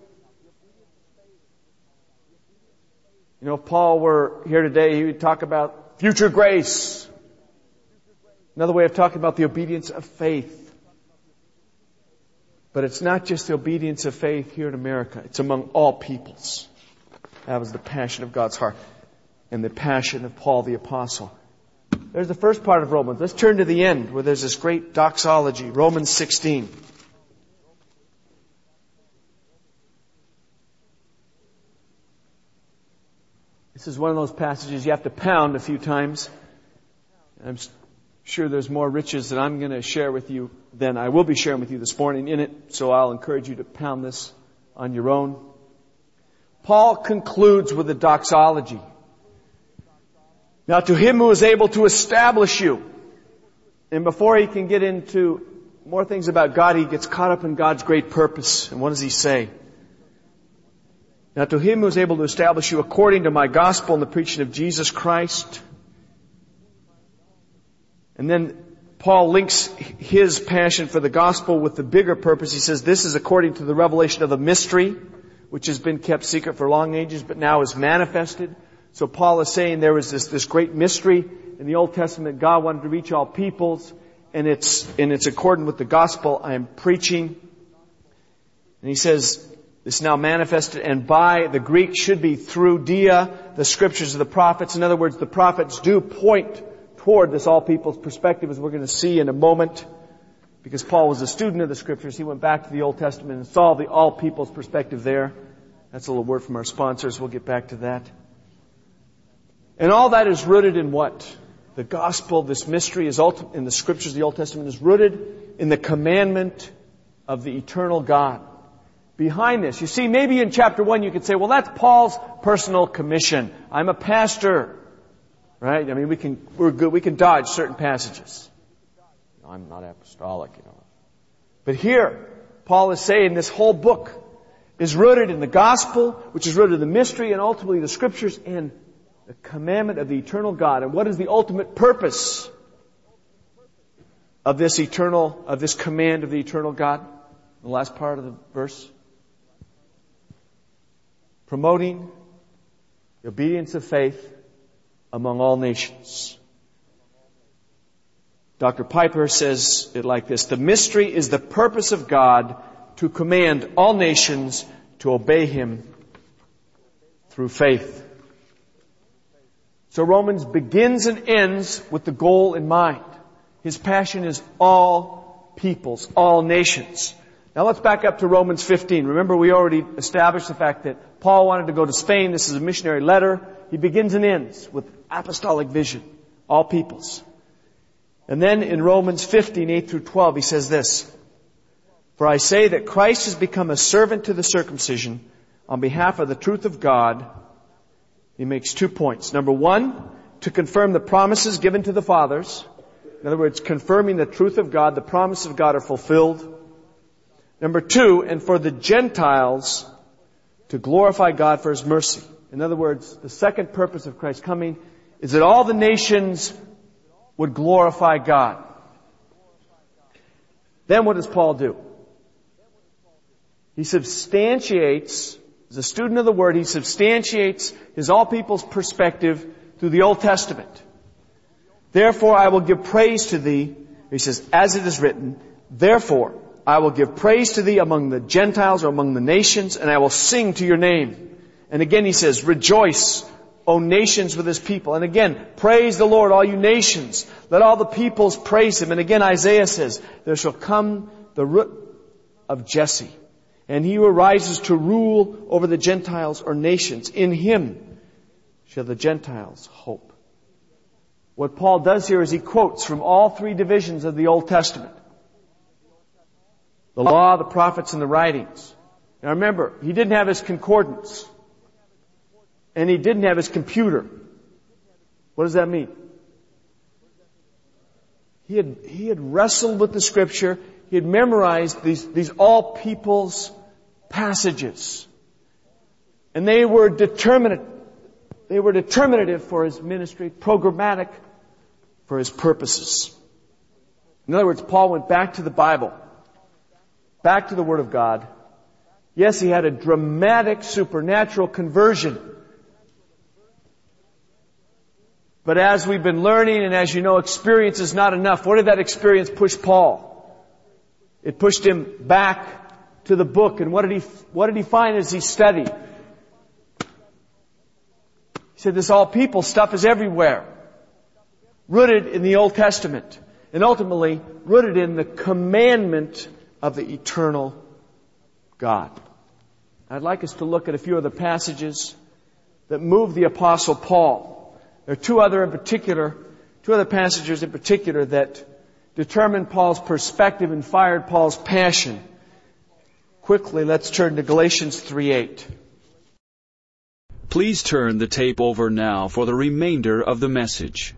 You know, if Paul were here today, he would talk about future grace. Another way of talking about the obedience of faith. But it's not just the obedience of faith here in America. It's among all peoples. That was the passion of God's heart and the passion of Paul the Apostle. There's the first part of Romans. Let's turn to the end where there's this great doxology. Romans sixteen. This is one of those passages you have to pound a few times. I'm sure there's more riches that I'm going to share with you than I will be sharing with you this morning in it. So I'll encourage you to pound this on your own. Paul concludes with a doxology. Now to him who is able to establish you. And before he can get into more things about God, he gets caught up in God's great purpose. And what does he say? Now to him who is able to establish you according to my gospel and the preaching of Jesus Christ. And then Paul links his passion for the gospel with the bigger purpose. He says this is according to the revelation of the mystery, which has been kept secret for long ages, but now is manifested. So Paul is saying there was this, this great mystery in the Old Testament. God wanted to reach all peoples, and it's, and it's according with the gospel I am preaching. And he says, it's now manifested, and by, the Greek should be through dia, the scriptures of the prophets. In other words, the prophets do point toward this all people's perspective, as we're going to see in a moment. Because Paul was a student of the scriptures, he went back to the Old Testament and saw the all people's perspective there. That's a little word from our sponsors. We'll get back to that. And all that is rooted in what? The gospel, this mystery is ulti- in the scriptures of the Old Testament is rooted in the commandment of the eternal God. Behind this, you see, maybe in chapter one you could say, well, that's Paul's personal commission. I'm a pastor. Right? I mean, we can, we're good, we can dodge certain passages. I'm not apostolic, you know. But here, Paul is saying this whole book is rooted in the gospel, which is rooted in the mystery and ultimately the scriptures and the commandment of the eternal God. And what is the ultimate purpose of this eternal, of this command of the eternal God? The last part of the verse. Promoting the obedience of faith among all nations. Doctor Piper says it like this: the mystery is the purpose of God to command all nations to obey Him through faith. So Romans begins and ends with the goal in mind. His passion is all peoples, all nations. Now let's back up to Romans fifteen. Remember, we already established the fact that Paul wanted to go to Spain. This is a missionary letter. He begins and ends with apostolic vision, all peoples. And then in Romans fifteen, eight through twelve, he says this: for I say that Christ has become a servant to the circumcision on behalf of the truth of God. He makes two points. Number one, to confirm the promises given to the fathers. In other words, confirming the truth of God, the promises of God are fulfilled. Number two, and for the Gentiles to glorify God for His mercy. In other words, the second purpose of Christ's coming is that all the nations would glorify God. Then what does Paul do? He substantiates, as a student of the Word, he substantiates his all people's perspective through the Old Testament. Therefore I will give praise to thee, he says, as it is written, therefore I will give praise to thee among the Gentiles or among the nations, and I will sing to your name. And again he says, rejoice, O nations, with His people. And again, praise the Lord, all you nations. Let all the peoples praise Him. And again Isaiah says, there shall come the root of Jesse, and he who arises to rule over the Gentiles or nations. In Him shall the Gentiles hope. What Paul does here is he quotes from all three divisions of the Old Testament: the law, the prophets, and the writings. Now remember, he didn't have his concordance. And he didn't have his computer. What does that mean? He had, he had wrestled with the Scripture. He had memorized these, these all people's passages. And they were determinate, they were determinative for his ministry, programmatic for his purposes. In other words, Paul went back to the Bible, back to the Word of God. Yes, he had a dramatic supernatural conversion. But as we've been learning, and as you know, experience is not enough. What did that experience push Paul? It pushed him back to the book. And what did he, what did he find as he studied? He said this all people stuff is everywhere. Rooted in the Old Testament. And ultimately, rooted in the commandment of the eternal God. I'd like us to look at a few other passages that move the Apostle Paul. There are two other in particular, two other passages in particular that determined Paul's perspective and fired Paul's passion. Quickly, let's turn to Galatians three eight. Please turn the tape over now for the remainder of the message.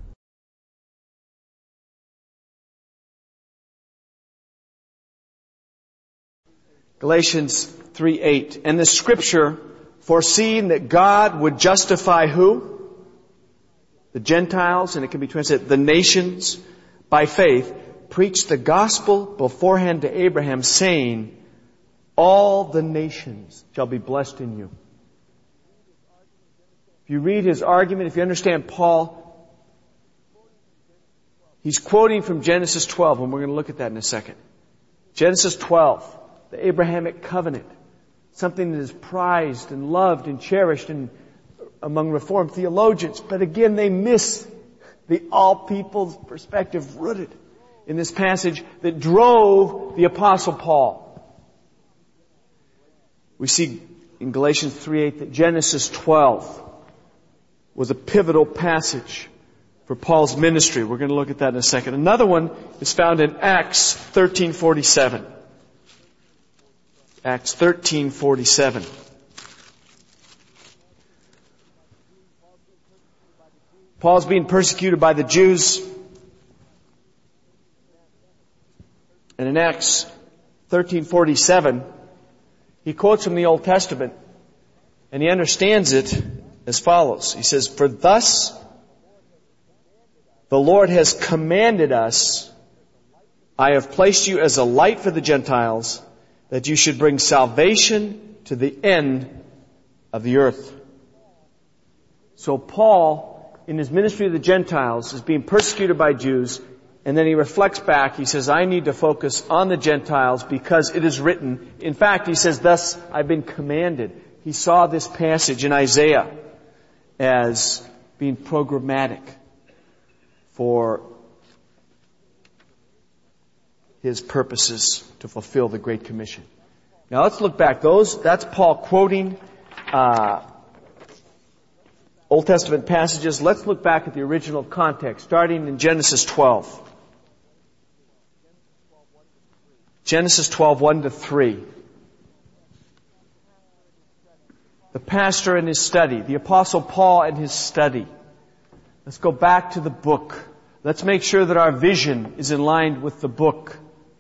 Galatians three eight. And the Scripture, foreseeing that God would justify who? The Gentiles, and it can be translated the nations, by faith, preached the gospel beforehand to Abraham, saying, all the nations shall be blessed in you. If you read his argument, if you understand Paul, he's quoting from Genesis twelve, and we're going to look at that in a second. Genesis twelve, the Abrahamic covenant, something that is prized and loved and cherished in, among Reformed theologians. But again, they miss the all people's perspective rooted in this passage that drove the Apostle Paul. We see in Galatians three eight that Genesis twelve was a pivotal passage for Paul's ministry. We're going to look at that in a second. Another one is found in Acts thirteen forty-seven. Acts thirteen forty-seven. Paul's being persecuted by the Jews. And in Acts thirteen forty-seven, he quotes from the Old Testament, and he understands it as follows. He says, for thus the Lord has commanded us, I have placed you as a light for the Gentiles, that you should bring salvation to the end of the earth. So Paul, in his ministry to the Gentiles, is being persecuted by Jews, and then he reflects back. He says, I need to focus on the Gentiles because it is written. In fact, he says, thus I've been commanded. He saw this passage in Isaiah as being programmatic for his purposes to fulfill the Great Commission. Now let's look back. Those, that's Paul quoting uh, Old Testament passages. Let's look back at the original context, starting in Genesis twelve. Genesis twelve, one to three. The pastor in his study, the Apostle Paul in his study. Let's go back to the book. Let's make sure that our vision is in line with the book.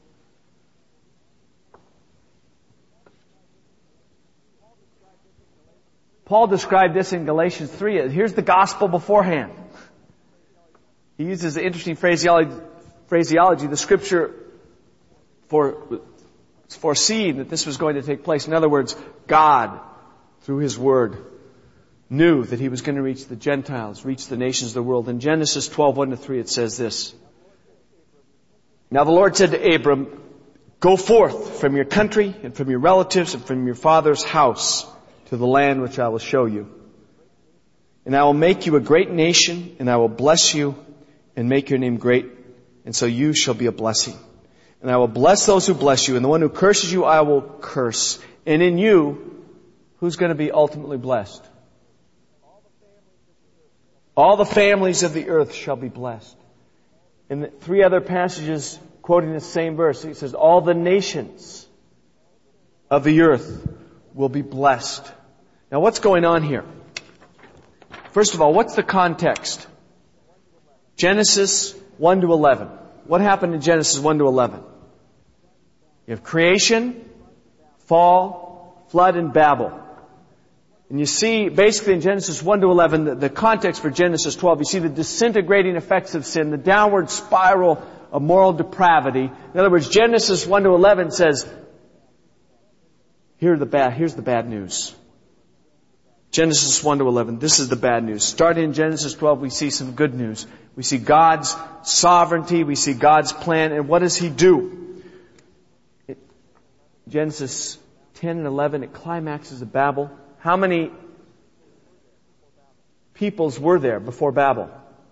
Paul described this in Galatians three. Here's the gospel beforehand. He uses an interesting phraseology. phraseology. The Scripture for foreseeing that this was going to take place. In other words, God, through His Word, knew that He was going to reach the Gentiles, reach the nations of the world. In Genesis twelve, one to three, it says this. Now the Lord said to Abram, go forth from your country and from your relatives and from your father's house to the land which I will show you. And I will make you a great nation, and I will bless you and make your name great, and so you shall be a blessing. And I will bless those who bless you, and the one who curses you I will curse. And in you, who's going to be ultimately blessed? All the families of the earth shall be blessed. In the three other passages quoting the same verse, it says, all the nations of the earth will be blessed. Now what's going on here? First of all, what's the context? Genesis one to eleven. What happened in Genesis one to eleven? You have creation, fall, flood, and Babel. And you see, basically in Genesis one to eleven, the, the context for Genesis twelve, you see the disintegrating effects of sin, the downward spiral of moral depravity. In other words, Genesis one to eleven says, Here are the bad, here's the bad news. Genesis one to eleven, this is the bad news. Starting in Genesis twelve, we see some good news. We see God's sovereignty, we see God's plan, and what does He do? Genesis ten and eleven, it climaxes of Babel. How many peoples were there before Babel?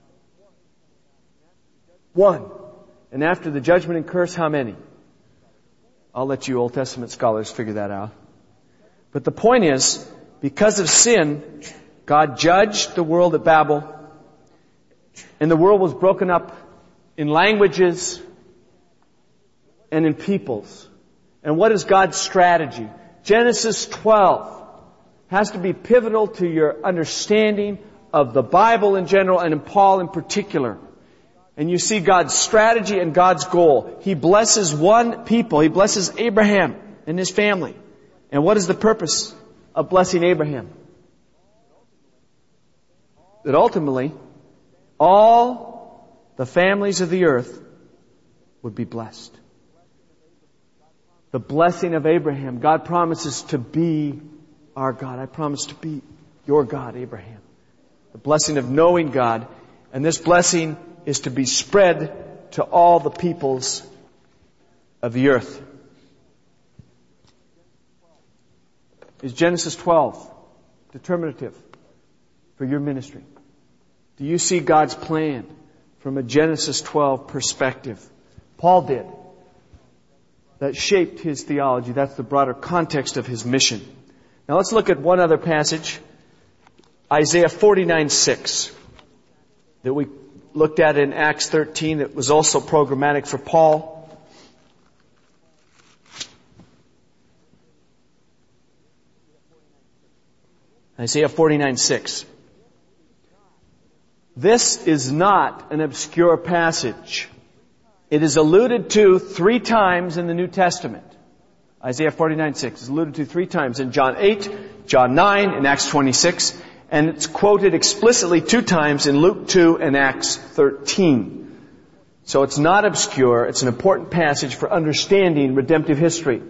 One. And after the judgment and curse, how many? I'll let you Old Testament scholars figure that out. But the point is, because of sin, God judged the world at Babel, and the world was broken up in languages and in peoples. And what is God's strategy? Genesis twelve has to be pivotal to your understanding of the Bible in general and in Paul in particular. And you see God's strategy and God's goal. He blesses one people. He blesses Abraham and his family. And what is the purpose of blessing Abraham? That ultimately, all the families of the earth would be blessed. The blessing of Abraham. God promises to be our God. I promise to be your God, Abraham. The blessing of knowing God. And this blessing is to be spread to all the peoples of the earth. Is Genesis twelve determinative for your ministry? Do you see God's plan from a Genesis twelve perspective? Paul did. That shaped his theology. That's the broader context of his mission. Now let's look at one other passage. Isaiah forty-nine six. That we looked at in Acts thirteen. That was also programmatic for Paul. Isaiah forty-nine six. This is not an obscure passage. It is alluded to three times in the New Testament. Isaiah forty-nine six is alluded to three times in John eight, John nine, and Acts twenty-six. And it's quoted explicitly two times in Luke two and Acts thirteen. So it's not obscure. It's an important passage for understanding redemptive history.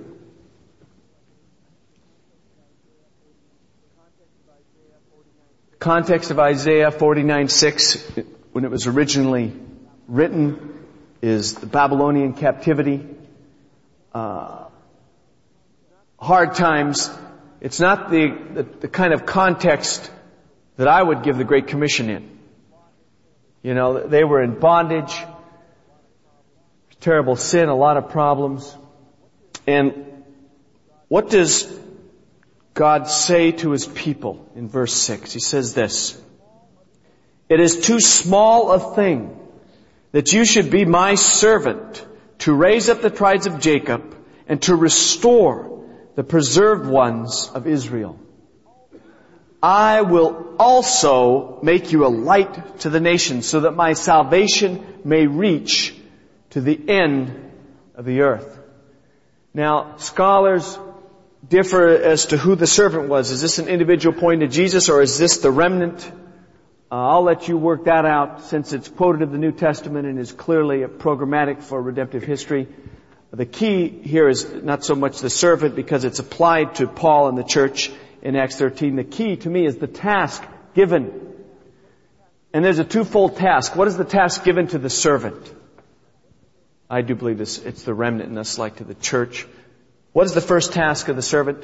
Context of Isaiah forty-nine six, when it was originally written, is the Babylonian captivity, uh, hard times. It's not the, the, the kind of context that I would give the Great Commission in. You know, they were in bondage, terrible sin, a lot of problems. And what does God say to His people in verse six? He says this: "It is too small a thing that you should be my servant to raise up the tribes of Jacob and to restore the preserved ones of Israel. I will also make you a light to the nations so that my salvation may reach to the end of the earth." Now, scholars differ as to who the servant was. Is this an individual pointing to Jesus, or is this the remnant? Uh, I'll let you work that out, since it's quoted in the New Testament and is clearly programmatic for redemptive history. The key here is not so much the servant, because it's applied to Paul and the church in Acts thirteen. The key to me is the task given. And there's a twofold task. What is the task given to the servant? I do believe this, it's the remnant, and thus like to the church. What is the first task of the servant?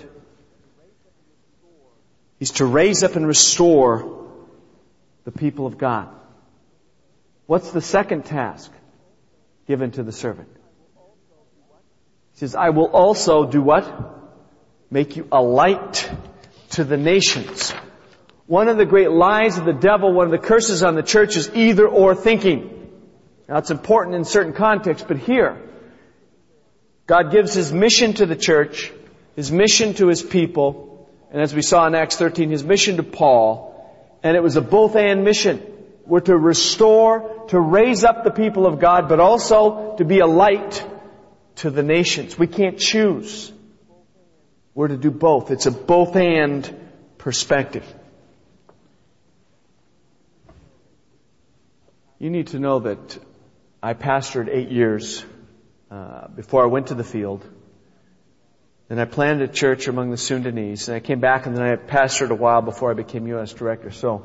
He's to raise up and restore the people of God. What's the second task given to the servant? He says, "I will also do what? Make you a light to the nations." One of the great lies of the devil, one of the curses on the church, is either or thinking. Now, it's important in certain contexts, but here, God gives His mission to the church, His mission to His people, and as we saw in Acts thirteen, His mission to Paul, and it was a both-and mission. We're to restore, to raise up the people of God, but also to be a light to the nations. We can't choose. We're to do both. It's a both-and perspective. You need to know that I pastored eight years uh, before I went to the field. Then I planted a church among the Sundanese. And I came back, and then I pastored a while before I became U S director. So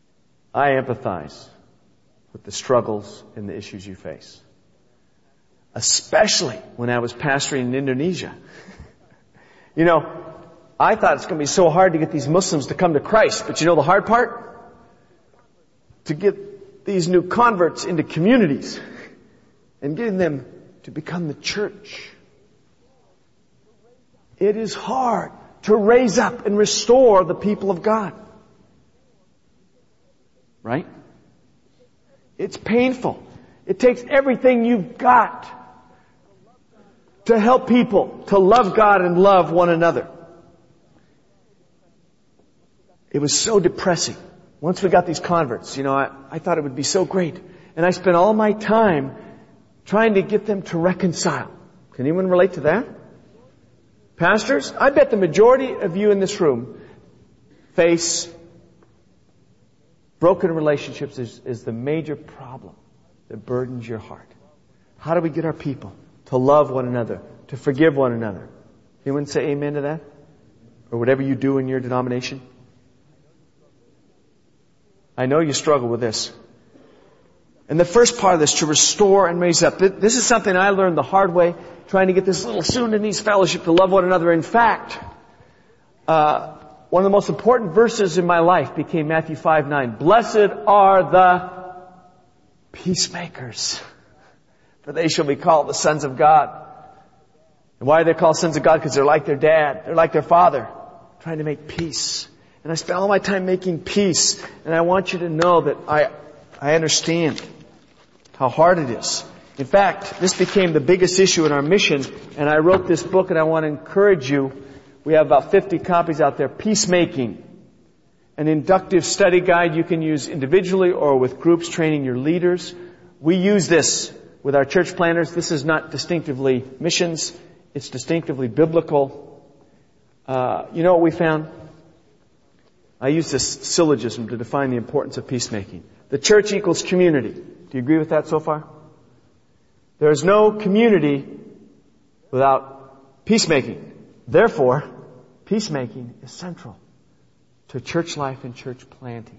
I empathize with the struggles and the issues you face. especially when I was pastoring in Indonesia. You know, I thought it's going to be so hard to get these Muslims to come to Christ. But you know the hard part? To get these new converts into communities and getting them to become the church. It is hard to raise up and restore the people of God. Right? It's painful. It takes everything you've got to help people to love God and love one another. It was so depressing. Once we got these converts, you know, I, I thought it would be so great. And I spent all my time trying to get them to reconcile. Can anyone relate to that? Pastors, I bet the majority of you in this room face broken relationships is, is the major problem that burdens your heart. How do we get our people to love one another, to forgive one another? Anyone say amen to that? Or whatever you do in your denomination? I know you struggle with this. And the first part of this, to restore and raise up. This is something I learned the hard way, trying to get this little Sundanese fellowship to love one another. In fact, uh, one of the most important verses in my life became Matthew five nine. Blessed are the peacemakers, for they shall be called the sons of God. And why are they called sons of God? Because they're like their dad. They're like their father, trying to make peace. And I spent all my time making peace. And I want you to know that I, I understand how hard it is. In fact, this became the biggest issue in our mission. And I wrote this book, and I want to encourage you. We have about fifty copies out there. Peacemaking. An inductive study guide you can use individually or with groups training your leaders. We use this with our church planners. This is not distinctively missions. It's distinctively biblical. Uh, you know what we found? I use this syllogism to define the importance of peacemaking. The church equals community. Do you agree with that so far? There is no community without peacemaking. Therefore, peacemaking is central to church life and church planting.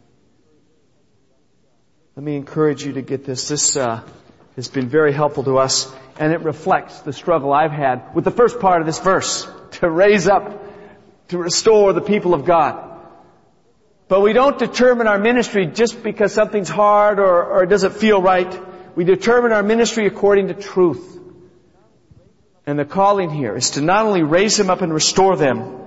Let me encourage you to get this. This uh, has been very helpful to us, and it reflects the struggle I've had with the first part of this verse, to raise up, to restore the people of God. But we don't determine our ministry just because something's hard or, or it doesn't feel right. We determine our ministry according to truth. And the calling here is to not only raise them up and restore them,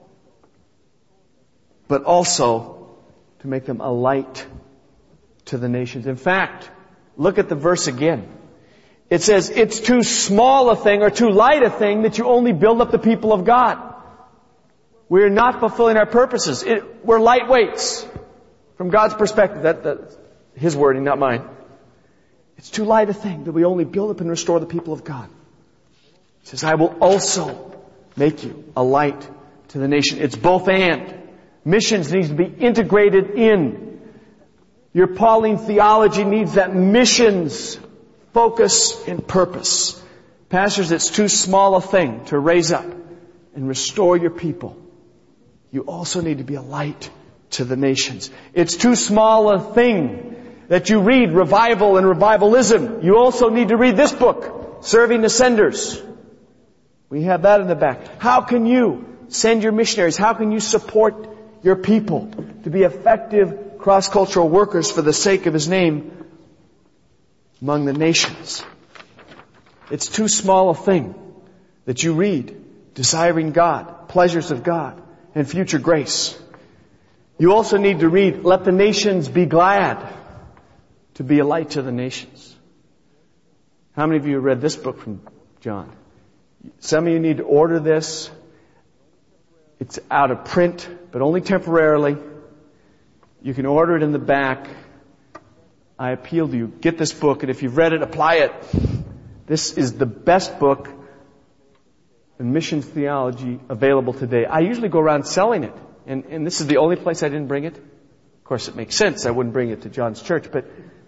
but also to make them a light to the nations. In fact, look at the verse again. It says, it's too small a thing or too light a thing that you only build up the people of God. We're not fulfilling our purposes. It, we're lightweights from God's perspective. That, that's His wording, not mine. It's too light a thing that we only build up and restore the people of God. He says, I will also make you a light to the nation. It's both and. Missions needs to be integrated in. Your Pauline theology needs that missions focus and purpose. Pastors, it's too small a thing to raise up and restore your people. You also need to be a light to the nations. It's too small a thing that you read revival and revivalism. You also need to read this book, Serving the Senders. We have that in the back. How can you send your missionaries? How can you support your people to be effective cross-cultural workers for the sake of His name among the nations? It's too small a thing that you read Desiring God, Pleasures of God, and Future Grace. You also need to read Let the Nations Be Glad, to be a light to the nations. How many of you have read this book from John? Some of you need to order this. It's out of print, but only temporarily. You can order it in the back. I appeal to you, get this book, and if you've read it, apply it. This is the best book in missions theology available today. I usually go around selling it, and, and this is the only place I didn't bring it. Of course, it makes sense. I wouldn't bring it to John's church, but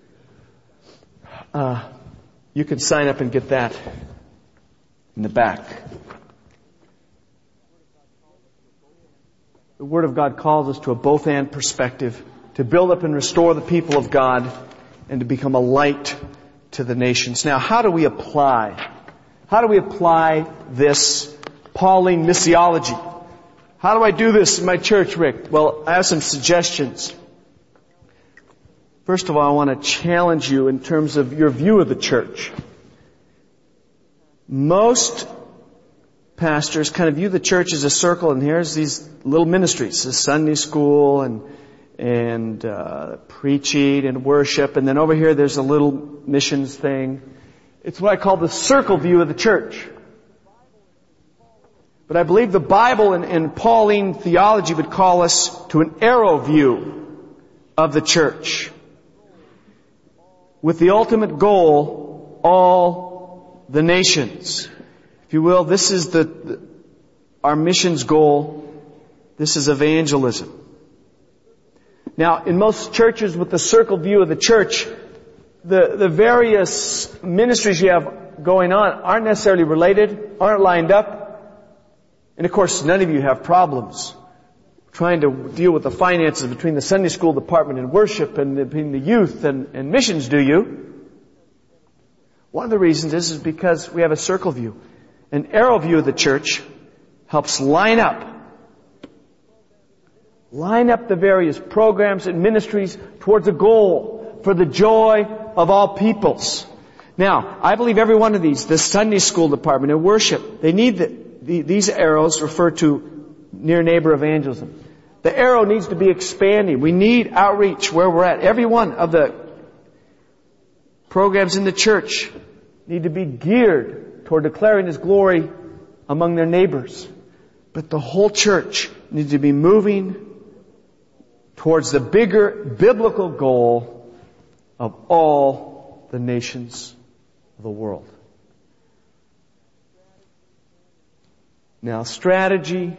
uh, you can sign up and get that in the back. The Word of God calls us to a both-and perspective, to build up and restore the people of God, and to become a light to the nations. Now, how do we apply How do we apply this Pauline missiology? How do I do this in my church, Rick? Well, I have some suggestions. First of all, I want to challenge you in terms of your view of the church. Most pastors kind of view the church as a circle, and here's these little ministries, the Sunday school and and uh, preaching and worship, and then over here there's a little missions thing. It's what I call the circle view of the church. But I believe the Bible and, and Pauline theology would call us to an arrow view of the church, with the ultimate goal, all the nations. If you will, this is the, the our missions goal. This is evangelism. Now, in most churches with the circle view of the church, the, the various ministries you have going on aren't necessarily related, aren't lined up. And of course, none of you have problems trying to deal with the finances between the Sunday school department and worship and between the youth and, and missions, do you? One of the reasons is, is because we have a circle view. An arrow view of the church helps line up Line up the various programs and ministries towards a goal for the joy of all peoples. Now, I believe every one of these, the Sunday school department and worship, they need the, the, these arrows refer to near neighbor evangelism. The arrow needs to be expanding. We need outreach where we're at. Every one of the programs in the church need to be geared toward declaring His glory among their neighbors. But the whole church needs to be moving towards the bigger biblical goal of all the nations of the world. Now, strategy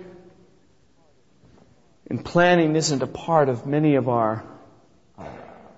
and planning isn't a part of many of our uh,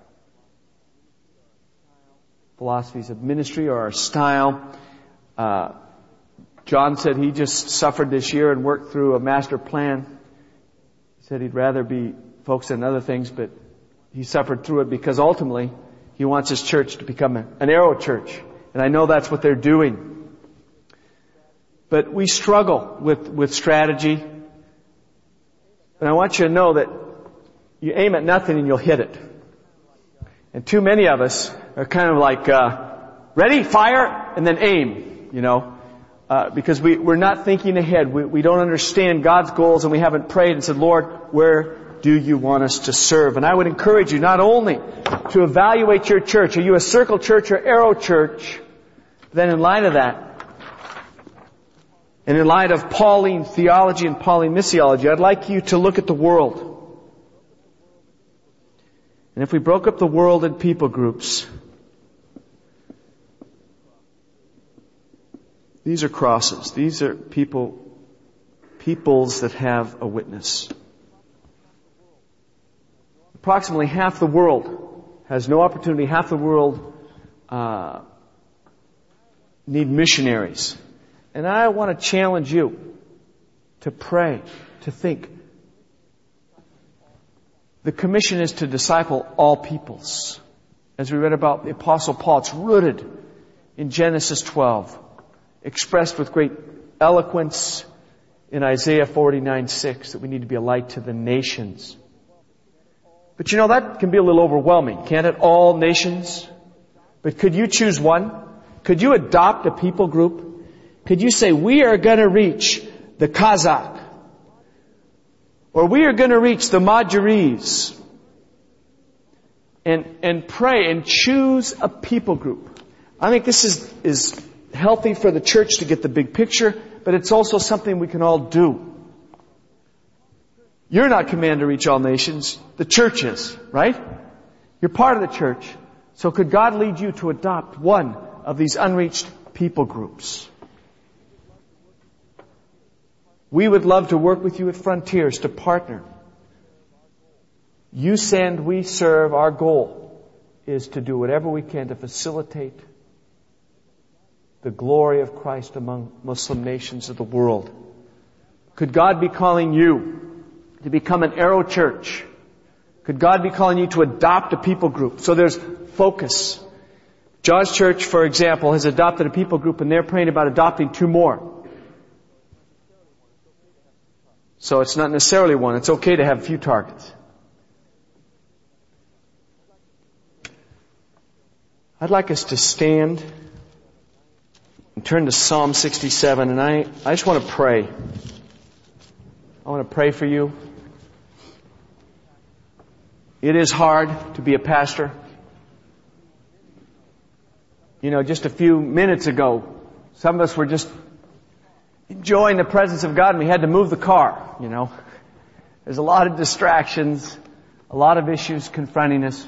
philosophies of ministry or our style. Uh, John said he just suffered this year and worked through a master plan. He said he'd rather be focused on other things, but he suffered through it because ultimately he wants his church to become an arrow church. And I know that's what they're doing. But we struggle with, with strategy. And I want you to know that you aim at nothing and you'll hit it. And too many of us are kind of like, uh, ready, fire, and then aim, you know. Uh, because we, we're not thinking ahead. We, we don't understand God's goals, and we haven't prayed and said, Lord, where do you want us to serve? And I would encourage you not only to evaluate your church, are you a circle church or arrow church? Then in light of that, and in light of Pauline theology and Pauline missiology, I'd like you to look at the world. And if we broke up the world in people groups, these are crosses. These are people, peoples that have a witness. Approximately half the world has no opportunity. Half the world uh, need missionaries. And I want to challenge you to pray, to think. The commission is to disciple all peoples. As we read about the Apostle Paul, it's rooted in Genesis twelve, expressed with great eloquence in Isaiah forty-nine six, that we need to be a light to the nations. But you know, that can be a little overwhelming, can't it? All nations. But could you choose one? Could you adopt a people group? Could you say, we are going to reach the Kazakh? Or we are going to reach the Majaris? And, and pray and choose a people group. I think this is, is healthy for the church to get the big picture, but it's also something we can all do. You're not commanded to reach all nations. The church is, right? You're part of the church. So could God lead you to adopt one of these unreached people groups? We would love to work with you at Frontiers to partner. You send, we serve. Our goal is to do whatever we can to facilitate the glory of Christ among Muslim nations of the world. Could God be calling you to become an arrow church? Could God be calling you to adopt a people group? So there's focus. Jaws Church, for example, has adopted a people group, and they're praying about adopting two more. So it's not necessarily one. It's okay to have a few targets. I'd like us to stand and turn to Psalm sixty-seven, and I, I just want to pray. I want to pray for you. It is hard to be a pastor. You know, just a few minutes ago, some of us were just enjoying the presence of God and we had to move the car, you know. There's a lot of distractions, a lot of issues confronting us.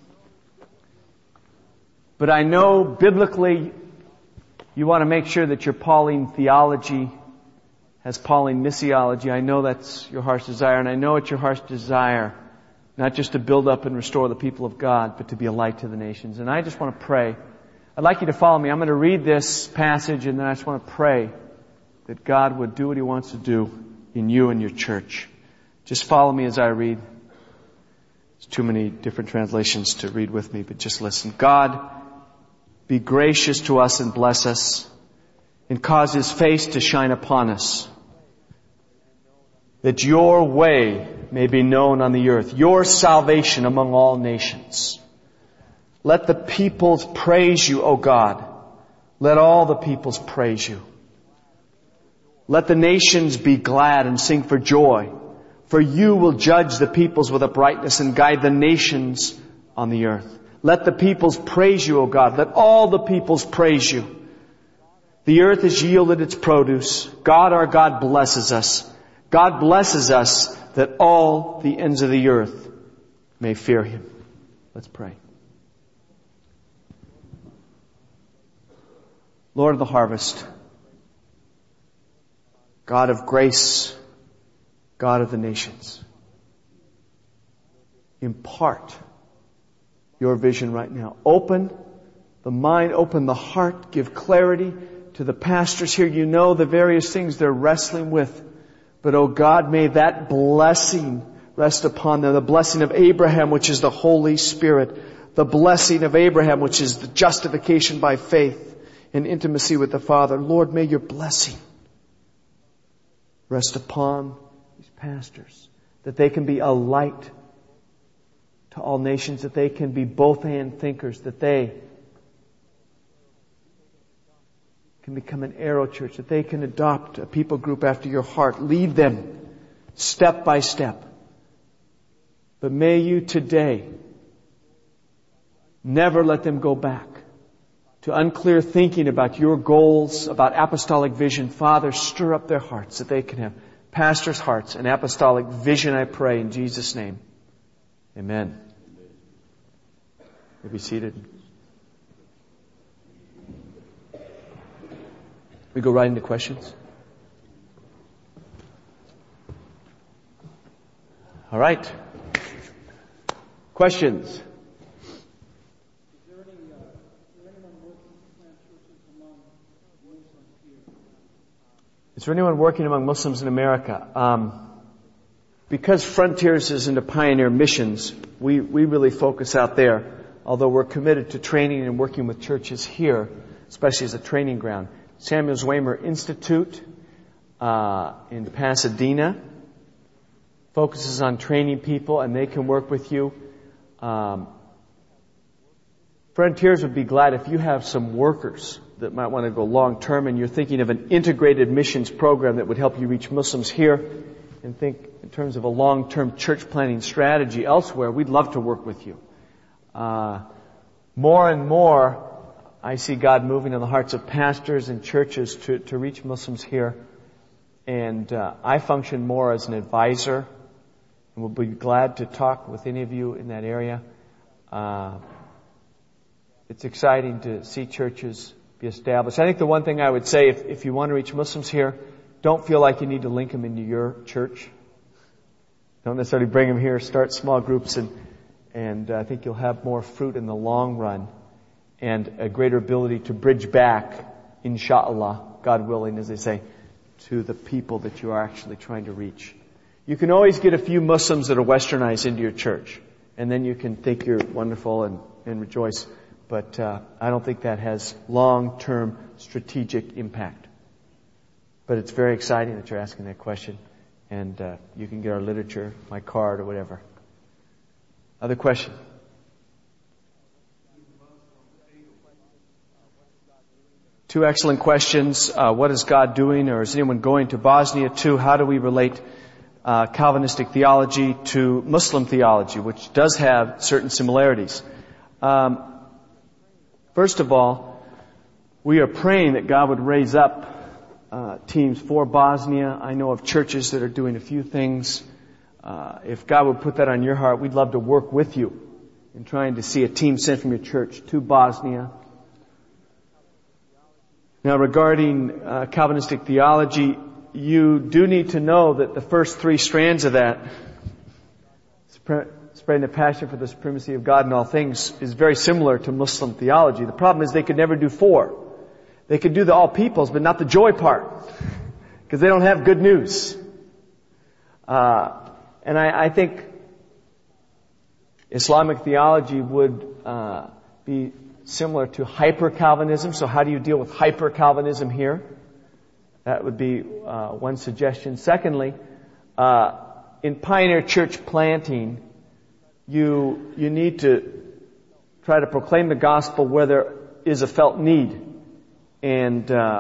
But I know biblically you want to make sure that your Pauline theology has Pauline missiology. I know that's your heart's desire, and I know it's your heart's desire not just to build up and restore the people of God, but to be a light to the nations. And I just want to pray. I'd like you to follow me. I'm going to read this passage, and then I just want to pray that God would do what He wants to do in you and your church. Just follow me as I read. There's too many different translations to read with me, but just listen. God, be gracious to us and bless us, and cause His face to shine upon us, that your way may be known on the earth, your salvation among all nations. Let the peoples praise you, O God. Let all the peoples praise you. Let the nations be glad and sing for joy, for you will judge the peoples with uprightness and guide the nations on the earth. Let the peoples praise you, O God. Let all the peoples praise you. The earth has yielded its produce. God, our God, blesses us. God blesses us that all the ends of the earth may fear Him. Let's pray. Lord of the harvest, God of grace, God of the nations, impart your vision right now. Open the mind, open the heart, give clarity to the pastors here. You know the various things they're wrestling with. But, oh God, may that blessing rest upon them. The blessing of Abraham, which is the Holy Spirit. The blessing of Abraham, which is the justification by faith and intimacy with the Father. Lord, may your blessing rest upon these pastors, that they can be a light to all nations, that they can be both-and thinkers, that they can become an arrow church, that they can adopt a people group after your heart. Lead them step by step. But may you today never let them go back to unclear thinking about your goals, about apostolic vision. Father, stir up their hearts that they can have pastors' hearts and apostolic vision, I pray, in Jesus' name. Amen. You'll be seated. We go right into questions. All right. Questions? Is there anyone working among Muslims in America? Um, because Frontiers is into pioneer missions, we, we really focus out there, although we're committed to training and working with churches here, especially as a training ground. Samuel Zwemer Institute uh, in Pasadena focuses on training people, and they can work with you. Um, Frontiers would be glad if you have some workers that might want to go long term and you're thinking of an integrated missions program that would help you reach Muslims here and think in terms of a long-term church planting strategy elsewhere. We'd love to work with you. Uh, more and more, I see God moving in the hearts of pastors and churches to, to reach Muslims here. And uh, I function more as an advisor, and we'll be glad to talk with any of you in that area. Uh, it's exciting to see churches be established. I think the one thing I would say, if, if you want to reach Muslims here, don't feel like you need to link them into your church. Don't necessarily bring them here. Start small groups, and, and I think you'll have more fruit in the long run, and a greater ability to bridge back, inshallah, God willing, as they say, to the people that you are actually trying to reach. You can always get a few Muslims that are westernized into your church, and then you can think you're wonderful and, and rejoice. But uh, I don't think that has long-term strategic impact. But it's very exciting that you're asking that question. And uh, you can get our literature, my card, or whatever. Other question? Two excellent questions. Uh, what is God doing, or is anyone going to Bosnia? Two, how do we relate uh, Calvinistic theology to Muslim theology, which does have certain similarities? Um, First of all, we are praying that God would raise up uh, teams for Bosnia. I know of churches that are doing a few things. Uh, if God would put that on your heart, we'd love to work with you in trying to see a team sent from your church to Bosnia. Now, regarding uh, Calvinistic theology, you do need to know that the first three strands of that, spreading the passion for the supremacy of God in all things, is very similar to Muslim theology. The problem is they could never do four. They could do the all peoples, but not the joy part, because they don't have good news. Uh, and I, I think Islamic theology would uh, be similar to hyper-Calvinism. So how do you deal with hyper-Calvinism here? That would be uh, one suggestion. Secondly, uh, in pioneer church planting, You you need to try to proclaim the gospel where there is a felt need. And uh,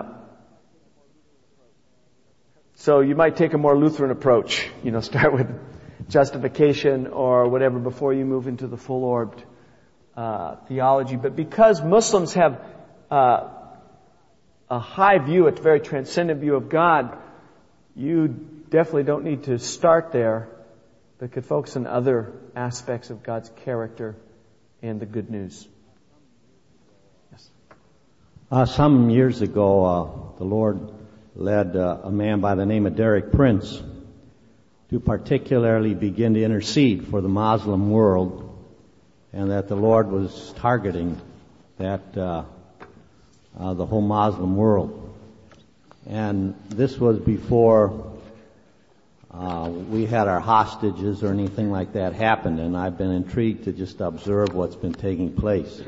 so you might take a more Lutheran approach. You know, start with justification or whatever before you move into the full-orbed uh, theology. But because Muslims have uh, a high view, a very transcendent view of God, you definitely don't need to start there, but could focus on other aspects of God's character and the good news. Yes. Uh, some years ago, uh, the Lord led uh, a man by the name of Derek Prince to particularly begin to intercede for the Muslim world, and that the Lord was targeting that uh, uh, the whole Muslim world. And this was before Uh, we had our hostages or anything like that happen, and I've been intrigued to just observe what's been taking place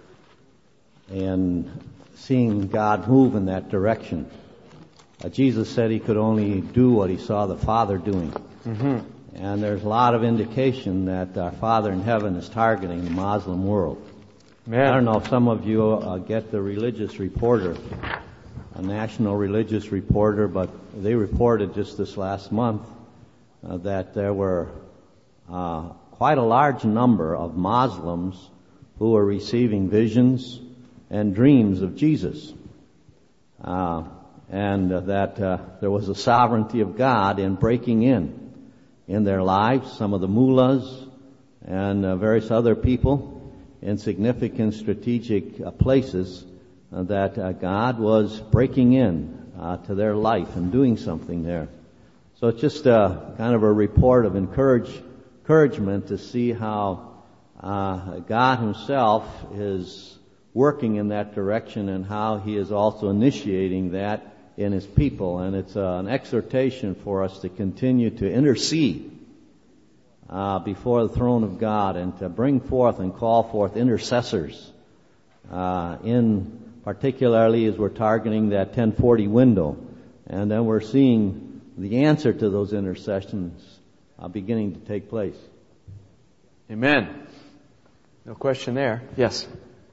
and seeing God move in that direction. Uh, Jesus said he could only do what he saw the Father doing. Mm-hmm. And there's a lot of indication that our Father in heaven is targeting the Muslim world. Man. I don't know if some of you uh, get the Religious Reporter, a national religious reporter, but they reported just this last month Uh, that there were uh, quite a large number of Muslims who were receiving visions and dreams of Jesus. Uh, and uh, that uh, there was a sovereignty of God in breaking in in their lives. Some of the mullahs and uh, various other people in significant strategic uh, places uh, that uh, God was breaking in uh, to their life and doing something there. So it's just a kind of a report of encourage, encouragement to see how uh, God himself is working in that direction and how he is also initiating that in his people. And it's uh, an exhortation for us to continue to intercede uh, before the throne of God and to bring forth and call forth intercessors uh, in particularly as we're targeting that ten forty window. And then we're seeing the answer to those intercessions are beginning to take place. Amen. No question there. Yes.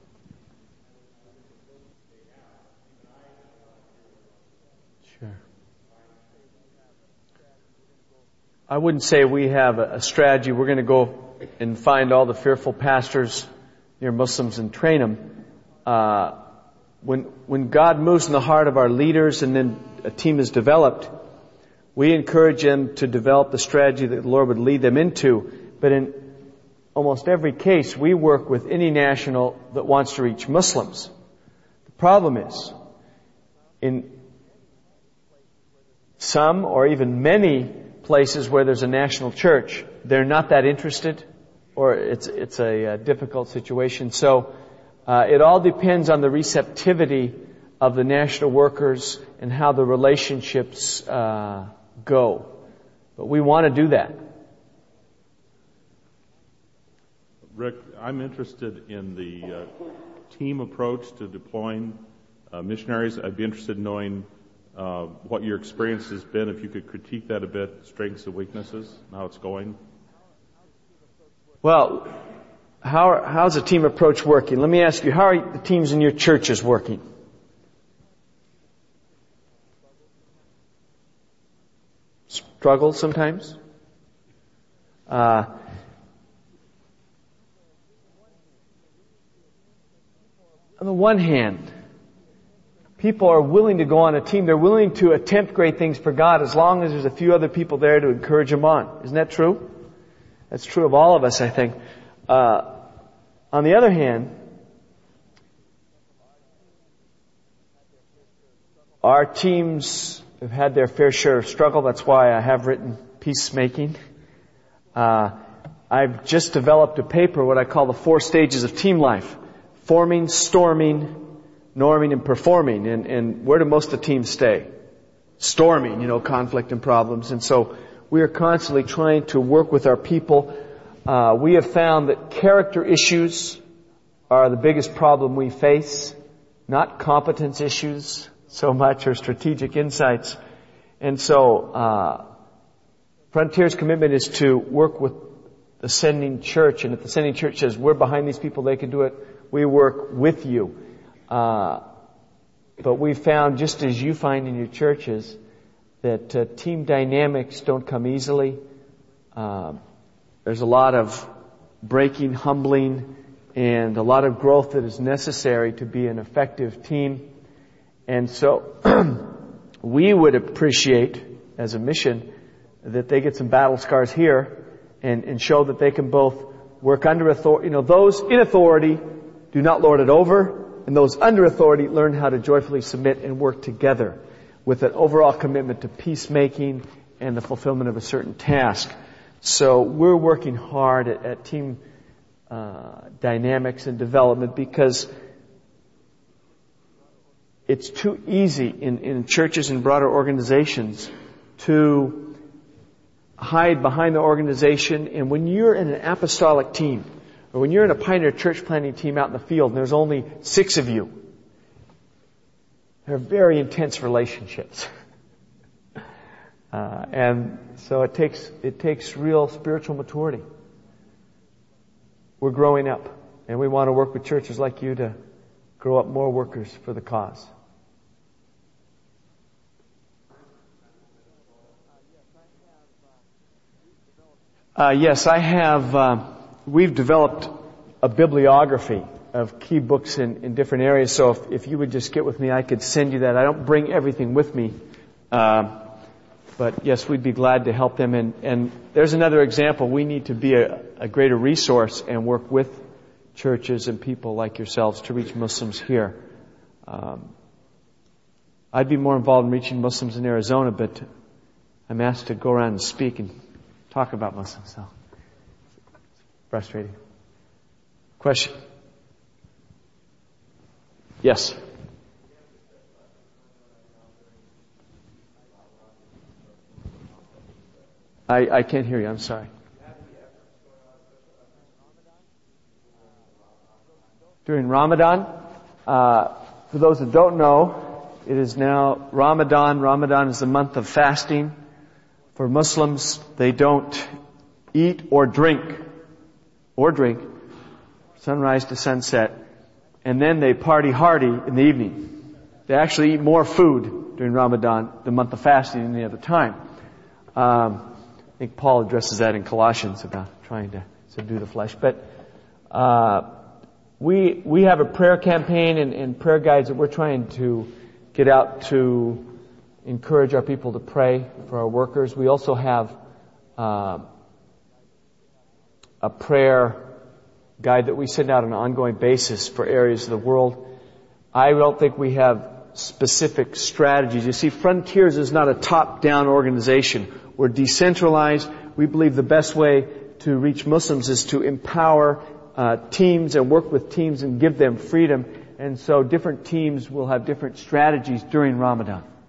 Sure. I wouldn't say we have a strategy. We're going to go and find all the fearful pastors near Muslims and train them. Uh, when when God moves in the heart of our leaders and then a team is developed, we encourage them to develop the strategy that the Lord would lead them into. But in almost every case, we work with any national that wants to reach Muslims. The problem is, in some or even many places where there's a national church, they're not that interested, or it's it's a, a difficult situation. So uh, it all depends on the receptivity of the national workers and how the relationships uh go. But we want to do that. Rick, I'm interested in the uh, team approach to deploying uh, missionaries? I'd be interested in knowing uh, what your experience has been, if you could critique that a bit, strengths and weaknesses, and how it's going. Well, how how's the team approach working? Let me ask you, how are the teams in your churches working? Struggle sometimes? Uh, on the one hand, people are willing to go on a team. They're willing to attempt great things for God as long as there's a few other people there to encourage them on. Isn't that true? That's true of all of us, I think. Uh, on the other hand, our teams have had their fair share of struggle. That's why I have written Peacemaking. Uh, I've just developed a paper, what I call the four stages of team life. Forming, storming, norming, and performing. And, and where do most of the teams stay? Storming, you know, conflict and problems. And so we are constantly trying to work with our people. Uh, we have found that character issues are the biggest problem we face, not competence issues so much or strategic insights. And so, uh, Frontier's commitment is to work with the sending church, and if the sending church says, we're behind these people, they can do it, we work with you. Uh, but we found, just as you find in your churches, that uh, team dynamics don't come easily. Uh, there's a lot of breaking, humbling, and a lot of growth that is necessary to be an effective team. And so we would appreciate, as a mission, that they get some battle scars here and, and show that they can both work under authority. You know, those in authority do not lord it over, and those under authority learn how to joyfully submit and work together with an overall commitment to peacemaking and the fulfillment of a certain task. So we're working hard at, at team uh, dynamics and development because it's too easy in, in churches and broader organizations to hide behind the organization. And when you're in an apostolic team, or when you're in a pioneer church planting team out in the field and there's only six of you, they're very intense relationships. uh, and so it takes, it takes real spiritual maturity. We're growing up, and we want to work with churches like you to grow up more workers for the cause. Uh, yes, I have, uh, we've developed a bibliography of key books in, in different areas, so if, if you would just get with me, I could send you that. I don't bring everything with me, uh, but yes, we'd be glad to help them. And, and there's another example. We need to be a, a greater resource and work with churches and people like yourselves to reach Muslims here. Um, I'd be more involved in reaching Muslims in Arizona, but I'm asked to go around and speak and talk about Muslims, so it's frustrating. Question? Yes. I, I can't hear you. I'm sorry. During Ramadan, uh, for those that don't know, it is now Ramadan. Ramadan is the month of fasting. For Muslims, they don't eat or drink, or drink, sunrise to sunset, and then they party hardy in the evening. They actually eat more food during Ramadan, the month of fasting, than any other time. Um, I think Paul addresses that in Colossians about trying to subdue the flesh. But uh, we we have a prayer campaign and, and prayer guides that we're trying to get out to encourage our people to pray for our workers. We also have uh, a prayer guide that we send out on an ongoing basis for areas of the world. I don't think we have specific strategies. You see, Frontiers is not a top-down organization. We're decentralized. We believe the best way to reach Muslims is to empower uh, teams and work with teams and give them freedom. And so different teams will have different strategies during Ramadan.